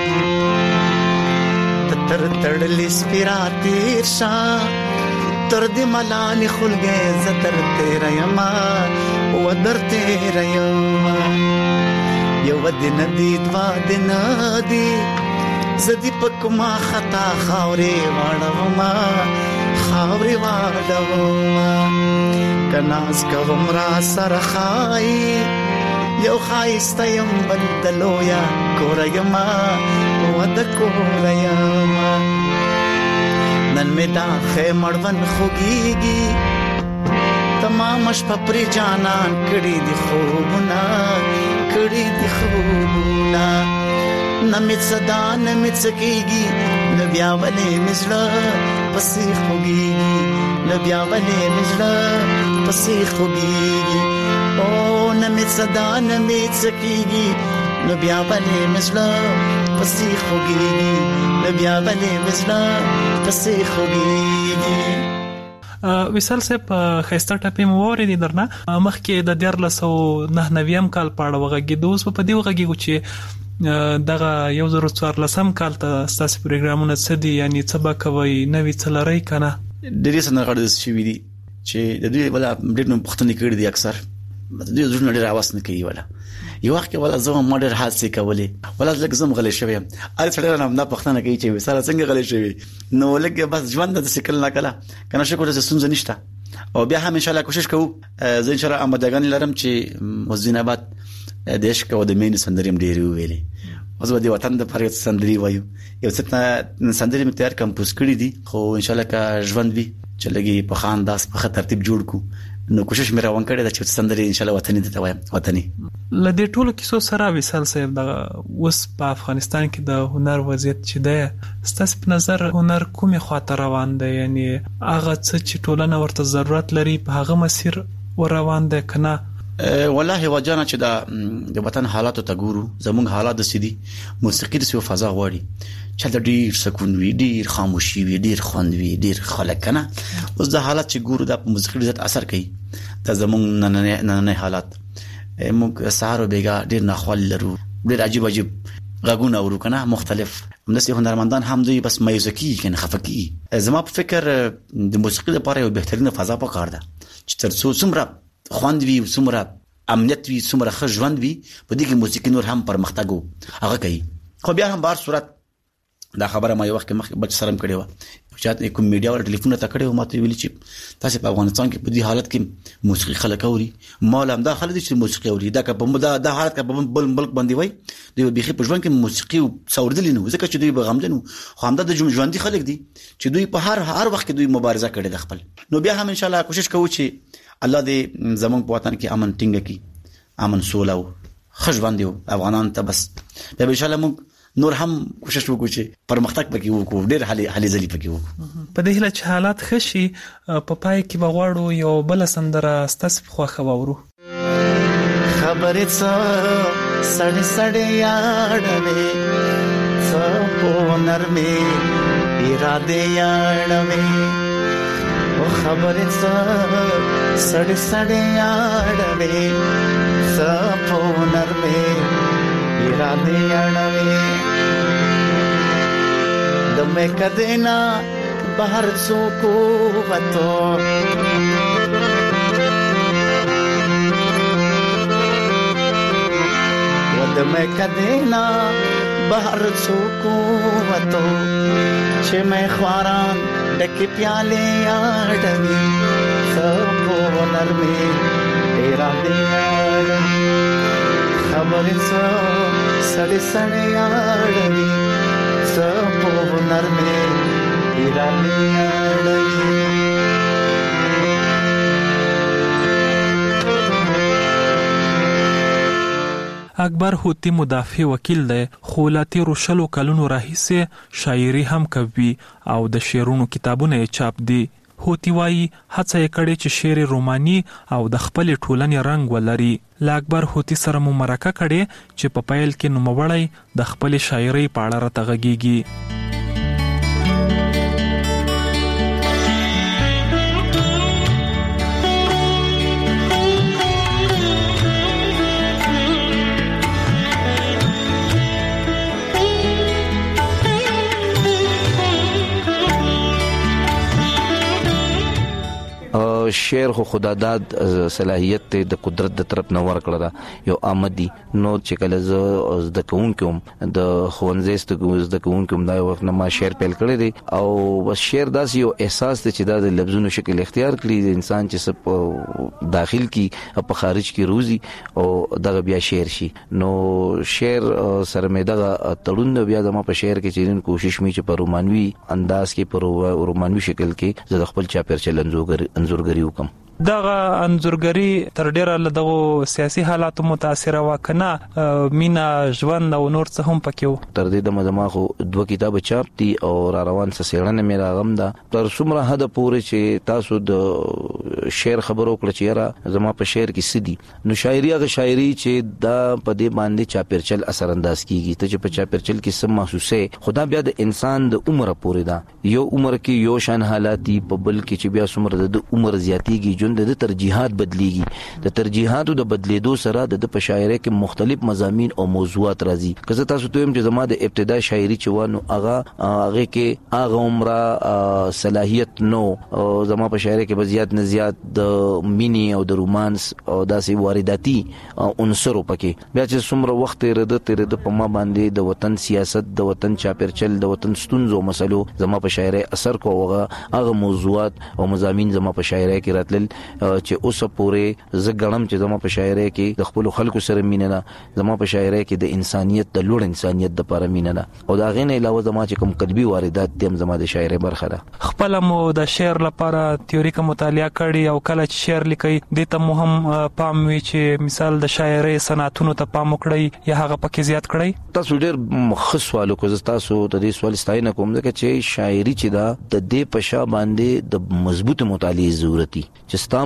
تر تړلې سپیراتې شا تر دې ملالي خلګې زتر تیر یما و در تیر یما یو د ندی دوا د ندی زدي پکما خطا خاورې واړوما خاورې واړوما کناز کوم را سره خای یو خایستیم بدلویا کورایما ود کورایما نن می دا خیمړون خوګيږي تمام شپه پر جانان کړي دي خوبنا کړي دي خوبنا نمت صدا نمت سکیږي نبیا ولې مزړه پسې خوګيږي نبیا ولې مزړه پسې خوګيږي او نمت صدا نمت سکیږي نبیا ولې مزړه پسې خوګيږي نبیا ولې مزړه پسې خوګيږي.
وصال صاحب خسته ټپې مو ورېدي درنه مخکې د دیار لسو نه نویم کال پاړه وغږی دوس په دې وغږی چې دغه یو زر څوار لسم کال ته ستاسو پروګرامونه څه دي یعنی څه به کوي نوې څه لري کنه
ډېرې سندرغاړي شوي دي چې د دوی ولا ډېر نو پښتني کړي دي اکثر د دوی ځونه ډېر اواز نه کوي ولا یو وخت ولا زما ماډر حادثه کولې ولا لکه زم غلې شوی ال سره نه نه پښتنه کوي چې وساله څنګه غلې شوی نو لکه بس ژوند د سکل نه کلا کنه شکر چې سنځ نشته او بیا هم ان شاء الله کوشش کوو زه ان شاء الله آمادګان لرم چې مزیناباد دیش کو د مین سندریم ډېری ویلې اوس به د وطن د پاره سندري وایو یو څه سندري مختار کمپوز کړی دي خو ان شاء الله کا ژوند وي چې لګي په خان داس په ترتیب جوړ کو نو کوشش مې روان کړی دا چې سندري ان شاء الله وطني ته وایم وطني
لدې ټولو کیسو سره وصال صاحب د اوس په افغانستان کې د هنر وضعیت چې ده ستاسو په نظر هنر کومه خاطر روان دی یعنی هغه څه چې ټولنه ورته ضرورت لري په هغه مسیر ور روان دی کنه
والله وجانا چې دا د وطن حالاتو ته ګورو زموږ حالات د سيدي موسیقي د سیو فضا غواړي چې د ډیر سکون وي ډیر خاموشي وي ډیر خوند وي ډیر خلک کنه اوس د حالات چې ګورو د موسیقي ذات اثر کوي د زموږ نن نه حالات موږ سهار بیګا ډیر ناخوال لرو ډیر عجیب عجیب غږونه ورو کنه مختلف همداسې هنرمندان هم دوی بس مایوسکی کنه خفقي زما په فکر د موسیقي لپاره یو بهترینه فضا پکار ده چې ترڅو څومره خوند وي څومره امنیت وي څومره ښه ژوند وي په دې کې موسیقي نور هم پرمختګ هغه کوي خو بیا هم بار صورت دا خبره ما یو وخت مخ بچ سرم کړي و چې کوم میډیا ول ټلیفون ته کړي و ماته ویل چې تاسو په افغانستان کې په دې حالت کې موسیقي خلک اوري مال هم دا خلک چې موسیقي اوري دا که په دا حالت کې په بل ملک باندې وای دوی به په ژوند کې موسیقي څوردل نه ځکه چې دوی به غمجن خو هم د ژوندۍ خلک دي چې دوی په هر هر وخت کې دوی مبارزه کړي د خپل نو بیا هم ان شاء الله کوشش کوو چې الله دې زمونږ په وطن کې امن ټینګ کړي امن سوله او خوشبندي افغانان ته بس به ان شاء الله موږ نور هم کوشش وکړو چې پرمختګ پکې وکړو، ډېر حالي حالي ځلې پکې وکړو.
په دې هله چې حالات خشي په پای کې بغواړو یو بل سندره ستاسو خوښه وورو.
خبرې څه سړې سړې یاړوي، څه په نرمې اراده یاړوي، او خبرې څه سړې سړې یاړوي، څه په نرمې اراده یاړوي. د مې کدینا بهر څوک وته، د مې کدینا بهر څوک وته، چې مې خواران ډکې پیالې اړوي، څه په نرمې اراده یاړوي، خبرې څه سړې سړې یاړوي، څه په نرمې اراده یاړوي.
اکبر هوتی مدافع وکیل دی، خو لا تیرو شلو کلونو راهیسې شاعري هم کوي او د شعرونو کتابونه یې چاپ دي. هوتی وایي هڅه یې کړې چې شعر روماني او د خپلې ټولنې رنګ ولري. له اکبر هوتی سره مو مرکه کړې چې په پیل کې نوموړی د خپلې شاعرۍ په اړه راته غږیږي.
شعر خو خداداد صلاحیت ته د قدرت د طرف نه ورکړه دا یو آمدي نو چې کله ز د کوونکم د خوانزست د کوونکم دا وخت نه ما شعر پیل کړی دی او بس شعر داس یو احساس ته چې د لفظونو شکل اختیار کړی د انسان چې سپ داخل کی په خارج کی روزي او دغه بیا شعر شي. نو شعر سره مې دغه تړون بیا د ما په شعر کې چې کوشش می چې په رومانوي انداز کې په رومانوي شکل کې زه خپل چاپیر چلنځوګر انزورګری وکم.
دغه انزورګری تر ډیره له دغه سیاسي حالاتو متاثر وکنه مینا ژوند او نور څه هم پکيو.
تر دې د مدماخو دوه کتاب چاپ دي او را روان څه سیړنه مې راغم ده تر څومره حد پورې چې تاسو د شعر خبرو کړ چې را زما په شعر کې سدي نو شاعري هغه شاعري چې دا په دې باندې چاپیرچل اثر انداز کیږي ته چې په چاپیرچل کې سم محسوسه خدا بیا د انسان د عمر پورې دا یو عمر کې یو شان حالاتي په بل کې چې بیا څومره د عمر زیاتیږي د ترجیحات بدلیږي د ترجیحاتو د بدلیدو سره د په شاعرۍ کې مختلف مضامین او موضوعات راځي. که تاسو ته هم چې زما د ابتدا شاعري چوانو هغه هغه کې هغه عمره صلاحیت نو زما په شاعرۍ کې بزیات نه زیات د مینی او د رومانس او داسې وارداتي عنصر پکې بیا چې څومره وخت رده تر د په ما باندې د وطن سیاست د وطن چاپیرچل د وطن ستونزو مسلو زما په شاعرۍ اثر کوغه هغه موضوعات او مضامین زما په شاعرۍ کې راتلل چې اوسه پورې زګړم چې زما په شاعرۍ کې د خپل خلکو سره مینه نه زما په شاعرۍ کې د انسانيت د لوړ انسانيت د لپاره مینه نه او دا غینه علاوه زما چې کوم قلبي واردات دیم زما د شاعرۍ برخه ده.
خپل مو د شعر لپاره تیوریکه مطالعه کړي او کله چې شعر لیکي د ته مهم پام وی چې مثال د شاعرۍ صنعتونو ته پام وکړي یا هغه پکې زیات کړي.
تاسو ډېر مخصوص سوال کوم تاسو د دې سوال ستاینه کوم ځکه چې شاعري چې دا د دې پښا باندې د مضبوط مطالعه ضرورتي چې ستا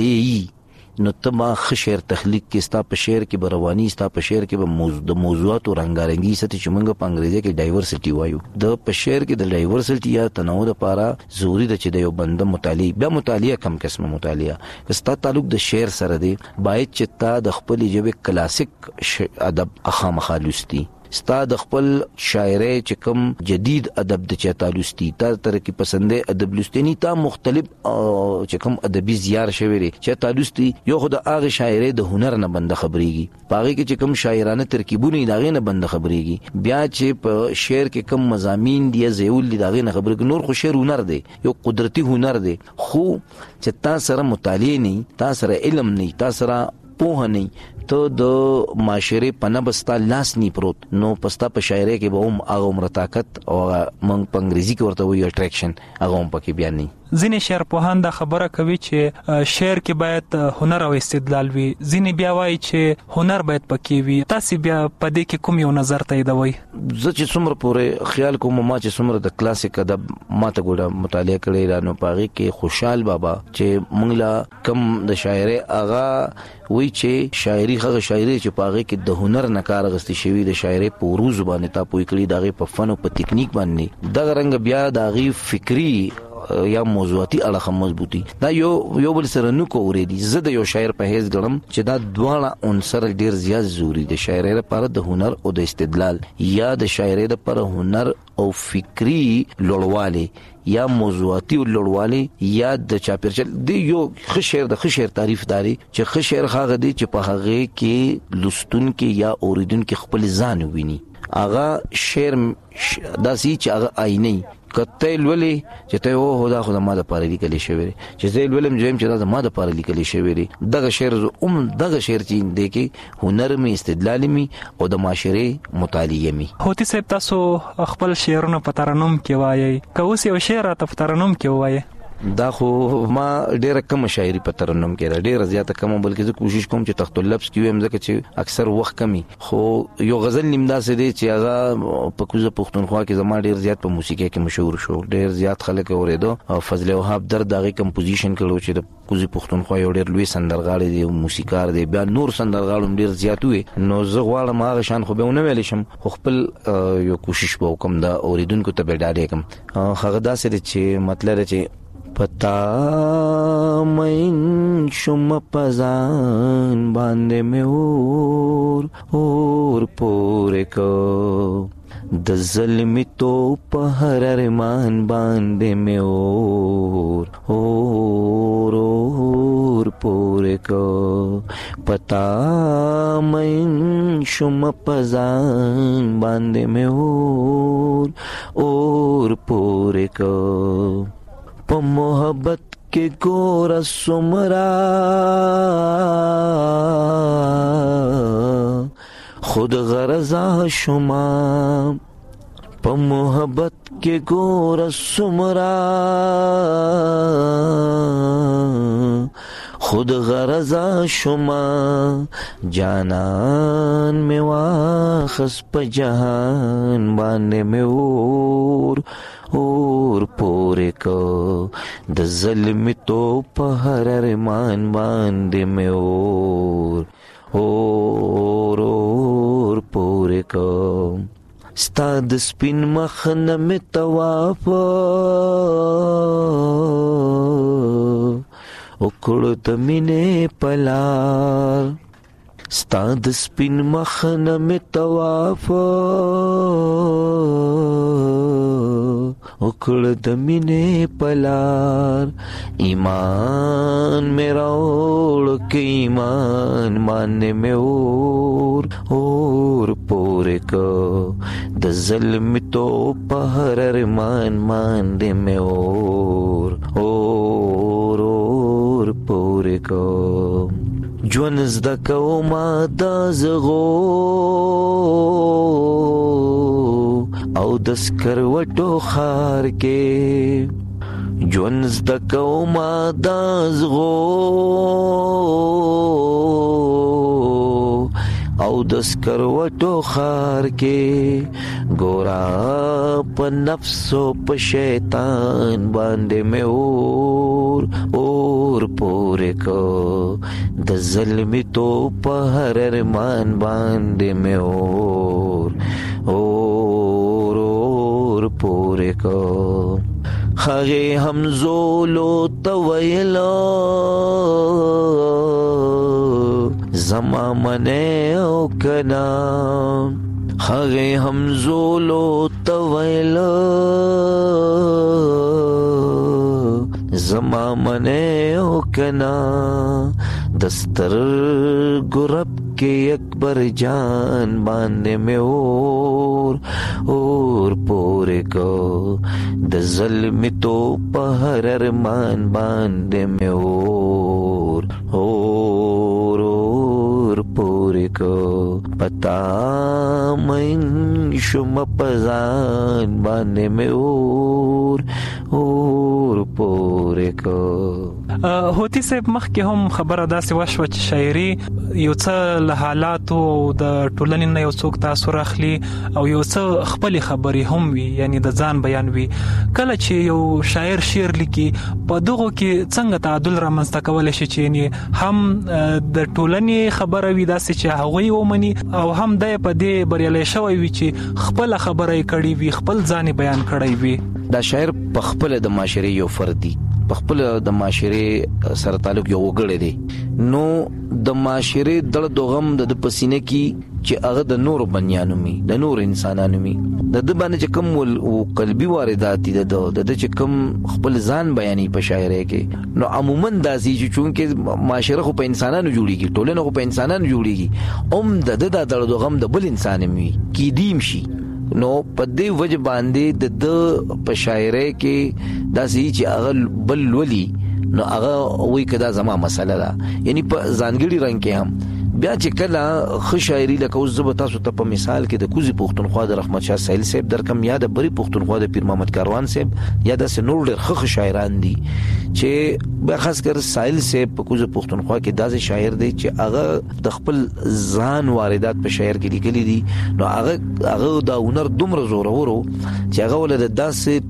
مطالعه نو ته ما خشر تخلیق کې ستا په شعر کې برواني ستا په شعر کې به موضوع د موضوعات او رنگارنګي ست چې موږ په انګریزي کې ډایورسيټي وایو د په شعر کې د ډایورسيټي یا تنوع لپاره ضروری ده چې د یو بنده مطالعه بیا مطالعه کم قسمه مطالعه کستا تعلق د شعر سره دی باید چې تا د خپل ژبه کلاسیک ادب اخامخا لوستي ستا د خپل شاعرۍ چې کوم جدید ادب د چتا لوستي تا تر کې پسندې ادب لوستنی تا مختلف چې کوم ادبي زیار شوی لري چې تا لوستي یو خدای هغه شاعرۍ د هنر نه بند خبريږي پاره کې چې کوم شاعرانه ترکیبونه داغه نه بند خبريږي بیا چې په شعر کې کوم مضامین دی زیول داغه نه خبريږي نور خو شعر هنر دی یو قدرتي هنر دی خو چې تا سره مطالعه نه تا سره علم نه تا سره په نه ته د معاشره پنبستا لاس نی پروت نو پستا په شاعرۍ کې به هم هغه عمر طاقت او من په انګریزي کې ورته وی اټریکشن هغه هم پکې بیان نه
ځینې شعر پوهان دا خبره کوي چې شعر کې باید هنر او استدلال وي، ځینې بیا وایي چې هنر باید پکې وي. تاسو بیا په دې کې کوم یو نظر تاییدوي؟
زه چې څومره پورې خیال کوم ما چې څومره د کلاسیک ادب ماته ګوډه مطالعه کړې را نو پاغي کې خوشحال بابا چې موږ لا کم د شاعري اغا وی چې شاعري هغه شاعري چې پاغي کې د هنر نه کار غستې شوی د شاعري په روز باندې تا پوي کړی دغه په فن او په ټیکنیک باندې دغه رنګ بیا دغه فکری یا موضوعاتي اړه مضبوطی دا یو یو بل سره نو کووري دي. زه د یو شاعر په هیڅ ګڼم چې دا دواړه عنصر ډیر زیات ضروری دي، شاعري لپاره د هنر او د استدلال، یا د شاعري لپاره هنر او فکری لوړواله یا موضوعاتي لوړواله یا د چاپیرچل دی. یو خشیر د خشیر تعریف داري چې خشیر هغه دی چې په هغه کې لستون کې یا اوریدون کې خپل ځان ویني. اغه شعر داسي چې هغه آینه کته لولي چې ته و هدا خو ما د پاره لیکل شوی چې زه ولم جویم چې دا ما د پاره لیکل شوی دغه شعر اوم دغه شعر چې دی کې هنر می استدلال می او د معاشره مطالعه می.
هوتی صاحب تاسو خپل شعرونه په ترنم کې وایي، کوس یو شعر ته په ترنم کې وایي؟
دا خو ما ډیره کم شاعري په ترنم کې را ډیره زیاته کم، بلکې زه کوشش کوم چې تخت اللفظ کې ویم ځکه چې اکثر وخت کمی. خو یو غزل نیمدا سه دی چې هغه په کوزه پښتونخوا کې زما ډیر زیات په موسیقي کې مشهور شو، ډیر زیات خلک اوریدو. او فضل وهاب در دغه کمپوزیشن کړو چې د کوزه پښتونخوا یو ډیر لوی سندرغاړی دی او موسیقار دی، بیا نور سندرغاړم ډیر زیات وي. نو زه غواړم هغه شان خو به ونه ویل شم، خو خپل یو کوشش وکم دا اوریدونکو ته به ډاډه کم. هغه دا سره چې مطلب چې پتا مین شم پزان باندې مې اور اور پورې کو د ظلم تو په هر ارمان باندې مې اور اور اور پورې کو پتا مین شم پزان باندې مې اور اور پورې کو په محبت کې ګور سمرا خود غرضا شما په محبت کې ګور سمرا خود غرضا شما جانان میں واخس په جهان باندې میں اور اور پورې کو د ظلم تو په هر ارمان باندې میں اور اور اور پورې کو ستا د سپین مخ نه می طواف وکړو د مینې پلار ستا د سپین مخ نه می طواف وکړو د مینې پلار ایمان میرا اوړ کې ایمان باندې می اور اور پورې کو د ظلم تو په هر ارمان باندې می اور اور اور پورې کو ژوند زده کومه د زغو او د سکروټو خار کې ژوند زده کومه د زغو او د سکروټو خار کې ګورا په نفس او په شیطان باندې مې اور اور پورې کو د ظلم تو په هر ارمان باندې مې اور اور اور پورې کو هغه همزولو تویلو زما منه او کنا هغه همزولو تویلو زما منه او کنا دستر ګرب کې اکبر جان باندې مې اور اور پورې کو د ظلم تو په هر ارمان باندې مې اور اور اور پورې کو پتا مې شم پزان باندې مې اور اور پورې کو.
هوتی صاحب مخکې هم خبره داسې وشوه چې شاعري یو څه له حالاتو د ټولنې نه یو څوک تاثر اخلي او یو څه خپل خبرې هم وي، یعنی د ځان بیان وي. کله چې یو شاعر شعر لیکي په دغه کې څنګه تعادل رامنځته کولای شي چې یعنی هم د ټولنې خبره وي داسې چې هغه ومني او هم د په دې بریالي شوی وي چې خپل خبره یې کړې وي، خپل ځان بیان کړی وي.
دا شاعر په خپل د معاشري یو فرد دی، په خپل د معاشري سره تعلق یو وګړی دی، نو د معاشري دړ دوغم د پسینه کې چې هغه د نور بنیانو می د نور انسانانو می د د باندې چې کوم او قلبي واردات دي د د چې کوم خپل ځان بیانې په شاعرۍ کې، نو عموما داسې چې چونکه معاشره خو په انسانانو جوړیږي، ټولنه خو په انسانانو جوړیږي، اوم د د دړ دوغم د بل انسان می کې دیم شي. نو په دې وجه باندې د د په شاعرۍ کې داسې چې هغه بل ولي، نو هغه وی کدا زما مسله ده، یعنی په ځانګړي رنگ کې هم بیا چې کله خو شاعري لکه اوس زه تاسو ته په مثال کې د کوزي پښتونخوا د رحمت شاه سایل صاحب درکم، یا د بری پښتونخوا د پیر محمد کاروان صاحب، یا د سنور ډېر خو شاعران دي چې بیا خاص کر سایل صاحب په کوزي پښتونخوا کې داسې شاعر دی چې هغه د خپل ځان واردات په شاعر کې لیکلي دي، نو هغه هغه د هنر دومره زورورو چې هغه ول د داسې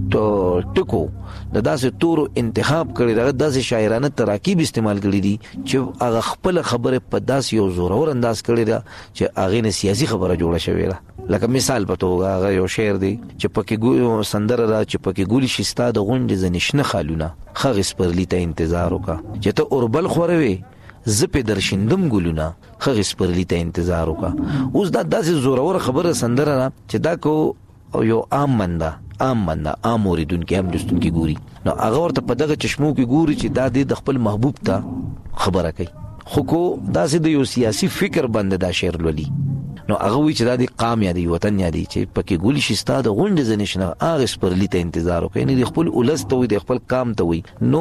ټکو د داسې تورو انتخاب کړي، دغه داسې شاعرانه تراکیب استعمال کړي دي چې هغه خپل خبره په داسې یو زورور انداز کړي دا چې هغه نه سیاسي خبره جوړه شوې ده. لکه مثال په توګه هغه یو شعر دی چې پکې ګو سندره دا چې پکې ګولي شستا د غونډې زنشنه خالونه خغس پرلی ته انتظار وکا چې ته اوربل خوروي زپې درشندم ګلونه خغس پرلی ته انتظار وکا. اوس دا داسې زورور خبره سندره چې دا کو یو عام منده عام منده عام اوریدونکو هم لستونکو ګوري، نو هغه ورته په دغه چشمو کې ګوري چې دا د خپل محبوب ته خبره کوي، خو کو داسې د یو سیاسي فکر باندې دا شعر لولي، نو هغه وی چې دا د قام یا د وطن یا دی چې پکې ګولي شستا د غونډې زنشنه هغه سپرلی ته انتظار وکړي، نه د خپل ولس ته وي د خپل قام ته وي. نو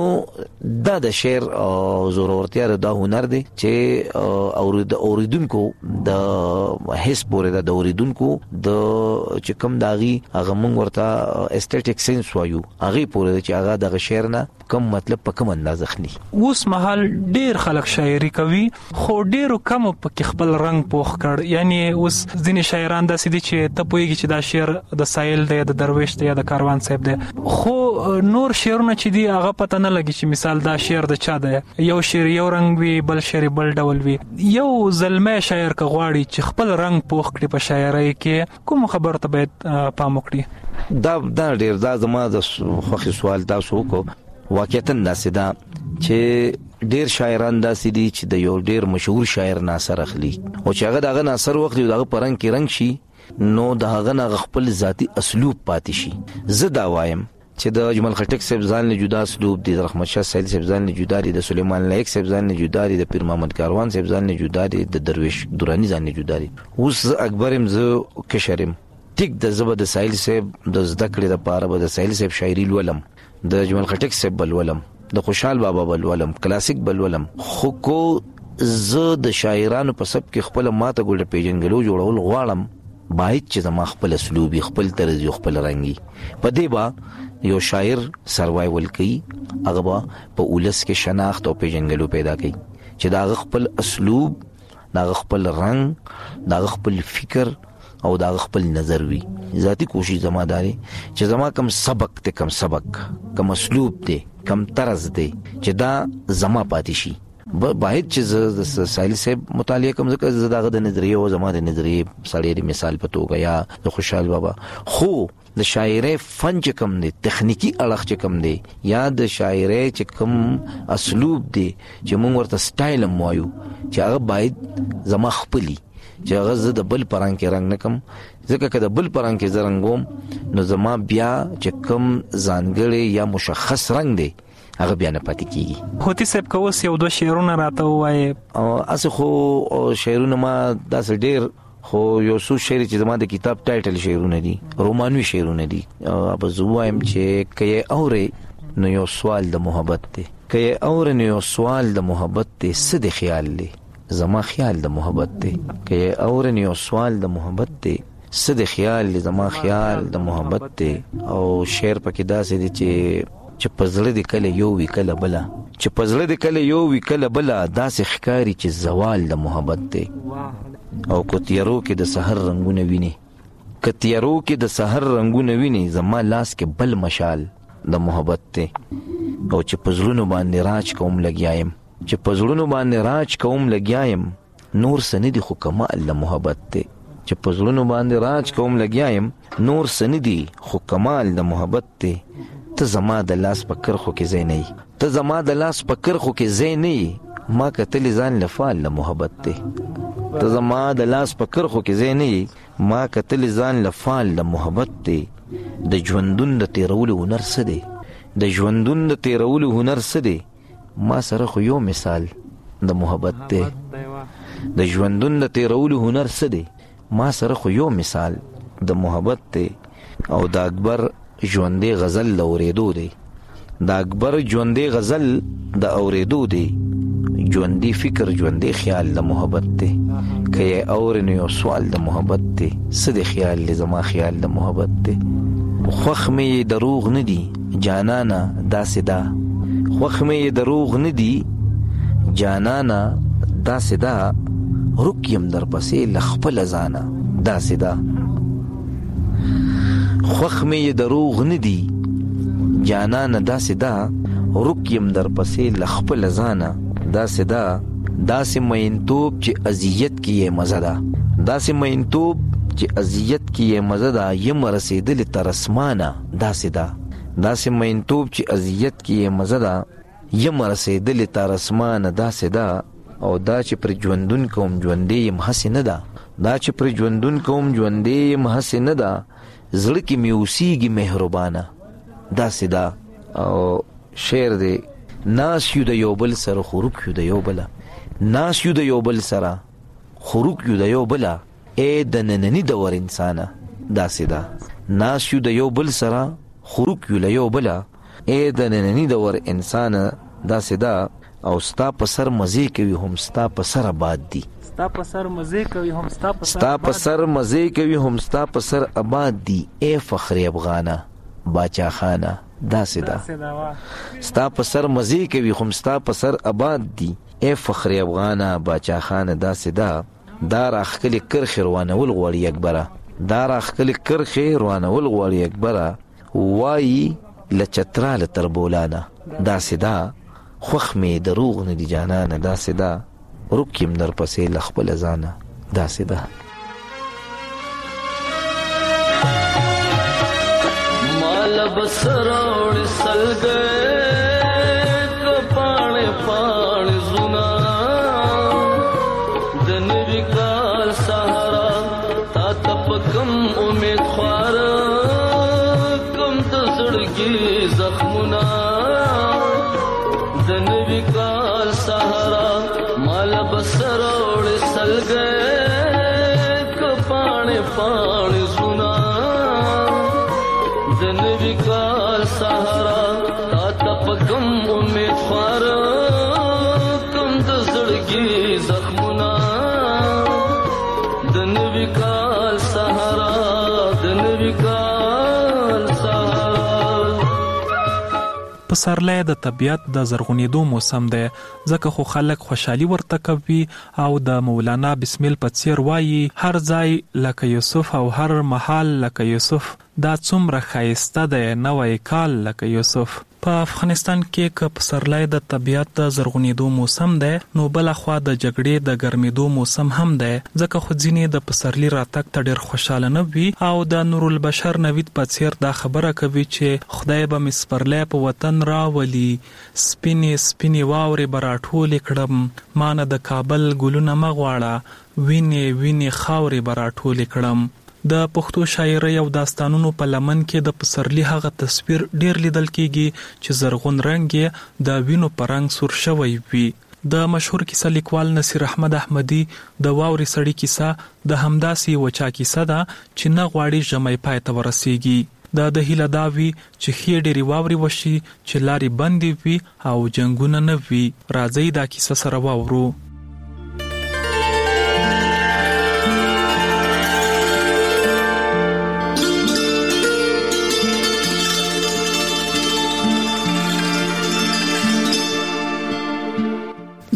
دا د شعر زورورتیا د هنر دی چې اورید اوریدونکو د حس پورې د اوریدونکو د چې کوم داغي هغه مونږ ورته استټیک سنس وایو هغه پورې چې هغه د شعر نه کوم مطلب په کوم انداز اخلي.
اوس مهال ډیر خلک شاعري کوي خو ډیرو کم په خپل رنگ پوخ کړ، یعنی اوس ځینې شاعران داسې دي چې ته پوهیږي چې دا شعر د سایل دی، د درویش دی، د کاروان صاحب دی، خو نور شعرونه چې دي هغه پته نه لګي چې مثال دا شعر د چا دی، یو شعر یو رنگ وي بل شعر بل ډول وي. یو زلمه شاعر که غواړي چې خپل رنگ پوخ کړي په شاعرۍ کې کوم خبر ته باید پام وکړي؟
دا دا ډیر دا زما د خوښ سوال تاسو کو واقعیت انداسه دا چې ډیر شاعران داسې دي چې د یو ډیر مشهور شاعر ناصر اخلي او چې هغه دغه ناصر وخت دغه پرنګ کې رنگ شي، نو دغه نه خپل ذاتی اسلوب پاتې شي. زه دا وایم چې د اجمل خټک صاحب ځان له جدا اسلوب دي، د رحمت شاه سایل صاحب ځان له جدا دي، د سلیمان لایق صاحب ځان له جدا دي، د پیر محمد کاروان صاحب ځان له جدا دي، د درویش درانی ځان له جدا دي. اوس اکبرم زه کشرم ټیک د زبر د سایل صاحب د زده کړې لپاره به د سایل صاحب شاعري ولم، د اجمل خټک صاحب بل ولم، د خوشحال بابا بل ولم، کلاسیک بل ولم، خو کو زه د شاعرانو په سب کې خپل ماته ګل پیژنګلو جوړول غواړم، باید چې زما خپل اسلوب خپل طرز خپل رنگي په دې با یو شاعر سروایول کوي، هغه با په ولس کې شناخت او پیژنګلو پیدا کوي چې دا خپل اسلوب، دا خپل رنگ، دا خپل فکر او دا خپل نظر وي. ذاتی کوشش زما داري چې زما کم سبق ته کم سبق کم اسلوب دی کم طرز دی چې دا زما پاتې شي. باید چې د سایل صاحب مطالعه کوم ځکه زداغه د نظریه او زما د نظریه سړی د مثال په توګه یا د خوشحال بابا، خو د شاعرۍ فن چې کم دی، تخنیکی اړخ چې کم دی، یا د شاعرۍ چې کم اسلوب دی چې موږ ورته سټایل هم وایو چې هغه باید زما خپلی چې هغه زه د بل پرنګ کې رنگ نکم، ځکه که د بل پرنګ کې زه رنګوم نو زما بیا چې کم ځانګړی یا مشخص رنگ دی هغه بیا نه پاتې کیږي.
هوتی صاحب که اوس یو دوه شعرونه راته ووایي؟
اسه خو شعرونه ما داسې ډیر، خو یو څو شعر چې زما د کتاب ټایټل شعرونه دي، رومانوي شعرونه دي. اب زه وایم چې که یې اورې نو یو سوال د محبت دی، که یې اورې نو یو سوال د محبت دی، څه د خیال دی زما خیال د محبت دی، که یې اورې نو یو سوال د محبت دی، څه د خیال دی زما خیال د محبت دی. او شعر پکې داسې دی چې چې پزړه د کله یو وی کله بلا چې پزړه د کله یو وی کله بلا داسې ښکاری چې زوال د محبت دی او کو تیارو کې د سحر رنگونه ویني که تیارو کې د سحر رنگونه ویني زما لاس کې بل مشال د محبت دی او چې پزړونو باندې راج کوم لګیایم چې پزړونو باندې راج کوم لګیایم نور سندي خو کمال د محبت دی چې پزړونو باندې راج کوم لګیایم نور سندي خو کمال د محبت دی ته زما د لاس په کرخو کې زې نه ته زما د لاس په کرخو کې زې نه ما کتل ځان لفال د محبت دی ته زما د لاس په کرخو کې زې نه ما کتل ځان لفال د محبت دی د ژوندون د تیرولو هنر څه دی د ژوندون د تیرولو هنر څه دی ما سره خو یو مثال د محبت دی د ژوندون د تیرولو هنر څه دی ما سره خو یو مثال د محبت دی او د اکبر ژوندې غزل د اورېدو دی د اکبر ژوندې غزل د اورېدو دی ژوندې فکر ژوندې خیال د محبت دی که یې اورې نو یو سوال د محبت دی څه د خیال دی زما خیال د محبت دی خوښ مې یې دروغ نه دي جانانه داسې دا خوښ مې یې دروغ نه دي جانانه داسې دا رک یم در پسې له خپله ځانه داسې دا خوښ مې یې دروغ نه دي جانانه داسې دا رک یم در پسې له خپله ځانه داسې دا داسې مینتوب چې اذیت کې یې مزه ده داسې مینتوب چې اذیت کې یې مزه ده یم رسېدلې تر اسمانه داسې دا داسې مینتوب چې اذیت کې یې مزه ده یم رسېدلې تر اسمانه داسې دا او دا چې پر ژوندون کوم ژوندې یم هسې نه ده دا چې پر ژوندون کوم ژوندې یم هسې نه ده زړه کې مې اوسېږي مهربانه داسې دا او شعر دی ناس یو د یو بل سره خوروک یو د یو بله ناس یو د یو بل سره خوروک یو د یو بله ای د ننني دور انسانه داسې دا ناس یو د یو بل سره خوروک یو له یو بله ای د ننني دور انسانه داسې دا او ستا په سر مزې کوي هم ستا په سر آباد دي
ستا په سر مزې کوي هم ستا په
ستا په سر مزې کوي هم ستا په سر آباد دي ای فخر افغانه باچا خانه داسې دا ستا په سر مزې کوي هم ستا په سر آباد دي ای فخر افغانه باچا خانه داسې دا دا راخکلې کرښې روانول غواړي اکبره دا راخکلې کرښې روانول غواړي اکبره وایي له چتراله تر بولانه داسې دا خوښ مې دروغ نه دي جانانه داسې دا رک یم در پسې له خپله ځانه داسې ده
مال بسروړ سلګې کپاڼې پاڼې زونه د نوي کال سهارا تا ته په کوم امید خواره کوم د زړګي زخمونه د نوي کال سهارا مال بسروړ سلګې کپاڼې پاڼې زونه د نوي کال سهارا تا ته په کوم امید خواره کوم د زړګي زخمونه د نوي کال سهارا د نوي کال سهارا
پسرلی د طبیعت د زرغونېدو موسم دی ځکه خو خلک خوشحالي ورته کوي او د مولانا بسمیل په څیر وایي هر ځای لکه یوسف او هر محال لکه یوسف دا څومره ښایسته دی نوی کال لکه یوسف په افغانستان کې که پسرلی د طبیعت د زرغونېدو موسم دی نو بل خوا د جګړې د ګرمېدو موسم هم دی ځکه خو ځینې د پسرلی راتګ ته ډېر خوشاله نه وي او د نورالبشر نوید په څیر دا خبره کوي چې خدای به مې سپرلی په وطن راولي سپینې سپینې واورې به راټولې کړم ما نه د کابل ګلونه مه غواړه وینې وینې خاورې به راټولې کړم د پښتو شاعرۍ او داستانونو په لمن کې د پسرلی هغه تصویر ډیر لیدل کیږي چې زرغون رنگ یې د وینو په رنګ سور شوی وي د مشهور کیسه لیکوال نصیر احمد احمدی د واوري سړی کیسه د همداسي وچا کیسه ده چې نه غواړي ژمی پای ته ورسیږي د د هیله داوی چې خې ډېری واوري وشي چې لاري بندي وي او جنگونه نه وي راځي دا کیسه سره واورو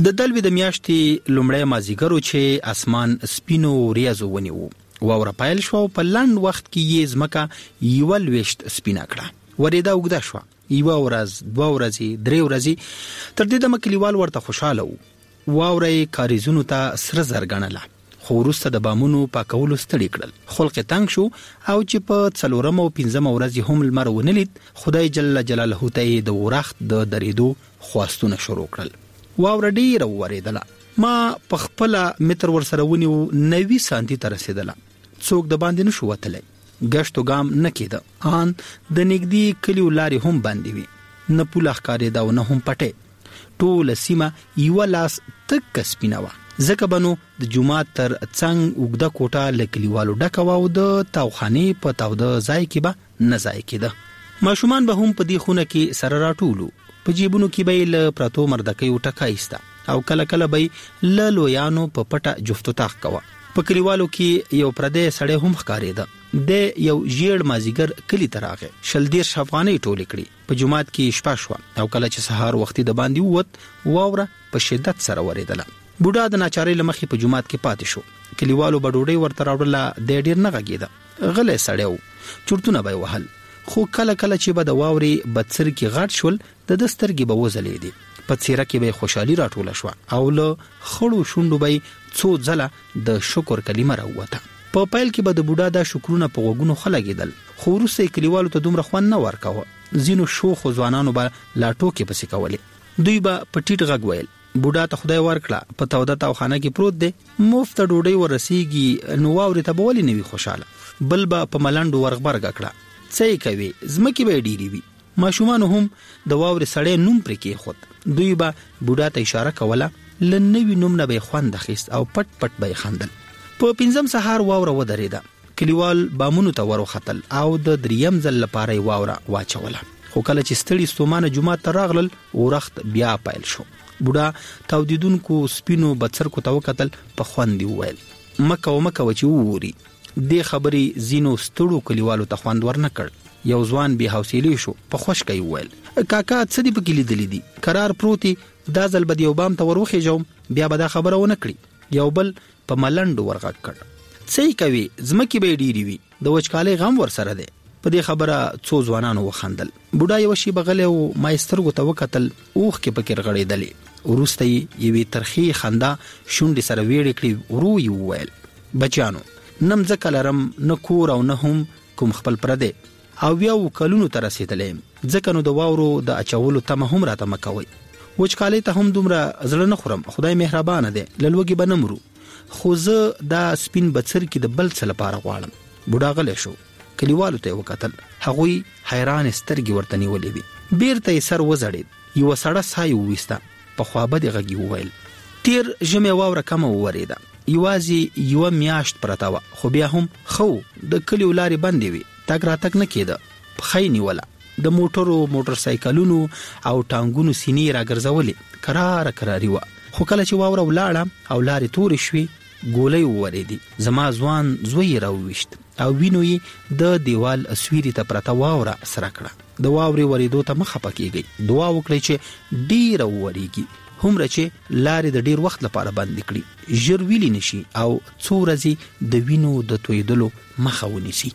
د دلوي د میاشتې لومړی مازیګرو چې اسمان سپینو ریاضو ونیو واوره پایل شو په لاند وخت کې یې ځمکه یو لويشت سپینا کړه ورېدا وګدا شو یو ورځ دوه ورځې درې ورځې تر دې د مکلیوال ورته خوشاله وو واوره کاریزونو ته سره زرګنله خو وروسته د بامونو پاکولو ستړي کړل خلق تنگ شو او چې په څلورم او پنځم ورځ هم لمر ونلید خدای جل جلاله ته د ورخت د درېدو خواستونه شروع کړل واوره ډیره ورېدله ما په خپل متر ور سره ونیو نوي سانتي ته رسیدله څوک د باندې نشو وتلی ګشتو ګام نه کېده ان د نګدي کلیو لارې هم باندې وي نه پوله ښکارېده او نه هم پټې ټوله سیمه یوه لاس تک سپینه وه ځکه به نو د جومات تر څنګ اوږده کوټه له کلیوالو ډکه وه او د تاوخانې په تاوده ځای کې به نه ځای کېده ماشومان به هم په دې خونه کې سره راټولو په جیبونو کې به یې له پرتو مردکیو ټکه ایسته او کله کله به یې له لویانو په پټه جفت و طاق کوه په کلیوالو کې یو پردی سړی هم ښکارېده د یو ژیړ مازیګر کلی ته راغی شل دېرش افغانۍ ټولې کړې په جومات کې شپه شوه او کله چې سهار وختي د باندې ووت واوره په شدت سره ورېدله بوډا د ناچارۍ له مخې په جومات کې پاتې شو کلیوالو به ډوډۍ ورته راوړله دی ډېر نه غږېده غلی سړی و چورتونه به یې وهل خو کله کله چې به د واورې بدسرکې غټ شول د ده سترګې به وځلېدې په څیره کې به خوشحالي راټوله شوه او له خړو شونډو به څو ځله د شکر کلمه راووته په پیل کې به د بوډا دا شکرونه په غوږونو ښه لګېدل خو وروسته یې کلیوالو ته دومره خوند نه ورکاوه ځینو شوخو ځوانانو به لا ټوکې پسې کولې دوی به په ټیټ غږ ویل بوډا ته خدای ورکړه په توده تاوخانه کې پروت دی مفته ډوډۍ ورسیږي نو واورې ته به ولې نه وي خوشحاله بل به په ملنډو ورغبرګه کړه څه یې کوي ځمکې به یې ډېرې وي ماشومانو هم د واورې سړی نوم پرې کېښود دوی به بوډا ته اشاره کوله له نوي نوم نه به یې خوند اخیست او پټ پټ به یې خندل په پنځم سهار واوره ودرېده کلیوال بامونو ته ور وختل او د دریم ځل لپاره یې واوره واچوله خو کله چې ستړي ستومانه جومات ته راغلل ورخت بیا پیل شو بوډا تاودیدونکو سپینو بڅرکو ته وکتل په خوند یې وویل مه کوه مه کوه چې ووري دې خبرې ځینو ستړو کلیوالو ته خوند ورنه کړ یو ځوان بې حوصلې شو په خوشکه یې وویل کاکا څه دې پکې لیدلي دي کرار پروتي دا ځل به د یو بام ته ور وخېژوم بیا به دا خبره ونه کړي یو بل په ملنډو ورغږ کړ څه یې کوي ځمکې به یې ډېرې وي د وچکالۍ غم ورسره دی په دې خبره څو ځوانانو وخندل بوډا یوه شېبه غلی و ما یې سترګو ته وکتل اوښکې پکې رغړېدلې وروسته یې یوې ترخې خندا شونډې سره ویړې کړې ورو یې وویل بچیانو نه مځکه لرم نه کور او نه هم کوم خپل پردی او بیا و کلونو ته رسېدلی یم ځکه نو د واورو د اچولو تمه هم راته مه کوئ وچکالۍ ته هم دومره زړه نه خورم خدای مهربانه دی له لوږې به نه مرو خو زه دا سپین بڅرکي د بل څه لپاره غواړم بوډا غلی شو کلیوالو ته یې وکتل هغوی حیرانې سترګې ورته نیولې وې بیرته یې سر وځړېد یوه سړه ساه یې وویسته په خوابدې غږ یې وویل تیر ژمې واوره کمه وورېده یوازې یوه میاشت پرته وه خو بیا هم ښه د کلیو لارې بندې وې تګ راتګ نه کېده پښه یې نیوله د موټرو موټر سایکلونو او ټانګونو سینې راګرځولې کراره کراري وه خو کله چې واوره ولاړه او لارې تورې شوې ګولۍ وورېدې زما ځوان زوی یې راوویشت او وینو یې د دیوال سویري ته پرته واوره سره کړه د واورې ورېدو ته مه خفه کېږئ دعا وکړئ چې ډېره وورېږي هومره چې لارې د ډېر وخت لپاره بندې کړي ژر ویلې نشي او څو ورځې د وینو د تویدلو مخه ونیسي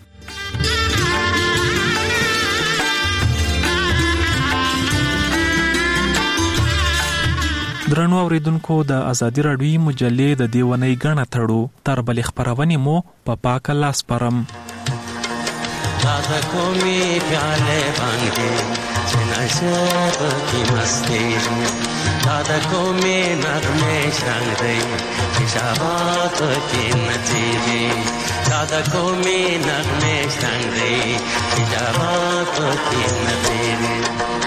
درنو اوریدونکو د ازادي راډیوي مجلې د دیونی غاڼه تړو تر بل خبرونه مو په پا پاک لاس پرم
دادا کومي پیاله باندې چناشب کی مستی دادا کومي نغمه شنگ دی شابات کی نچیدی دادا کومي نغمه شنگ دی شابات کی نچیدی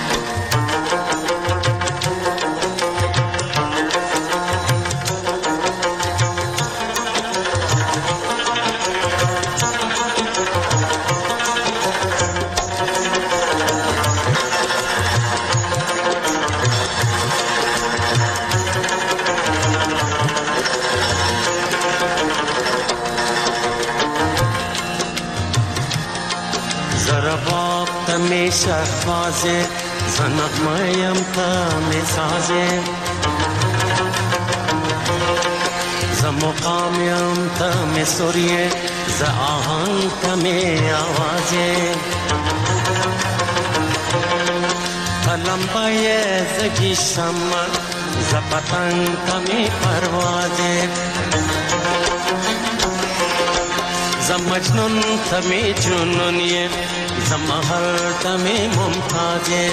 می شفازه زنق مایم تا می سازه زمقامیم تم سوریه ز آهنگ تم آوازه تلمبای زگی شمع ز پتنگ تم پروازه ز مجنون تم جنونیه ز محل تم ممتازه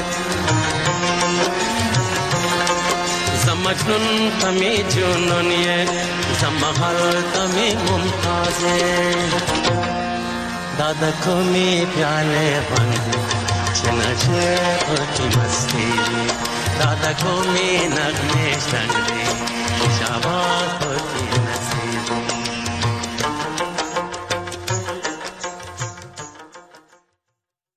ز مجنون تم جنونیه ز محل تم ممتازه دادا کومی پیاله بند چنچه پکی مستی دادا کومی نغمه شنگی شاباز پکی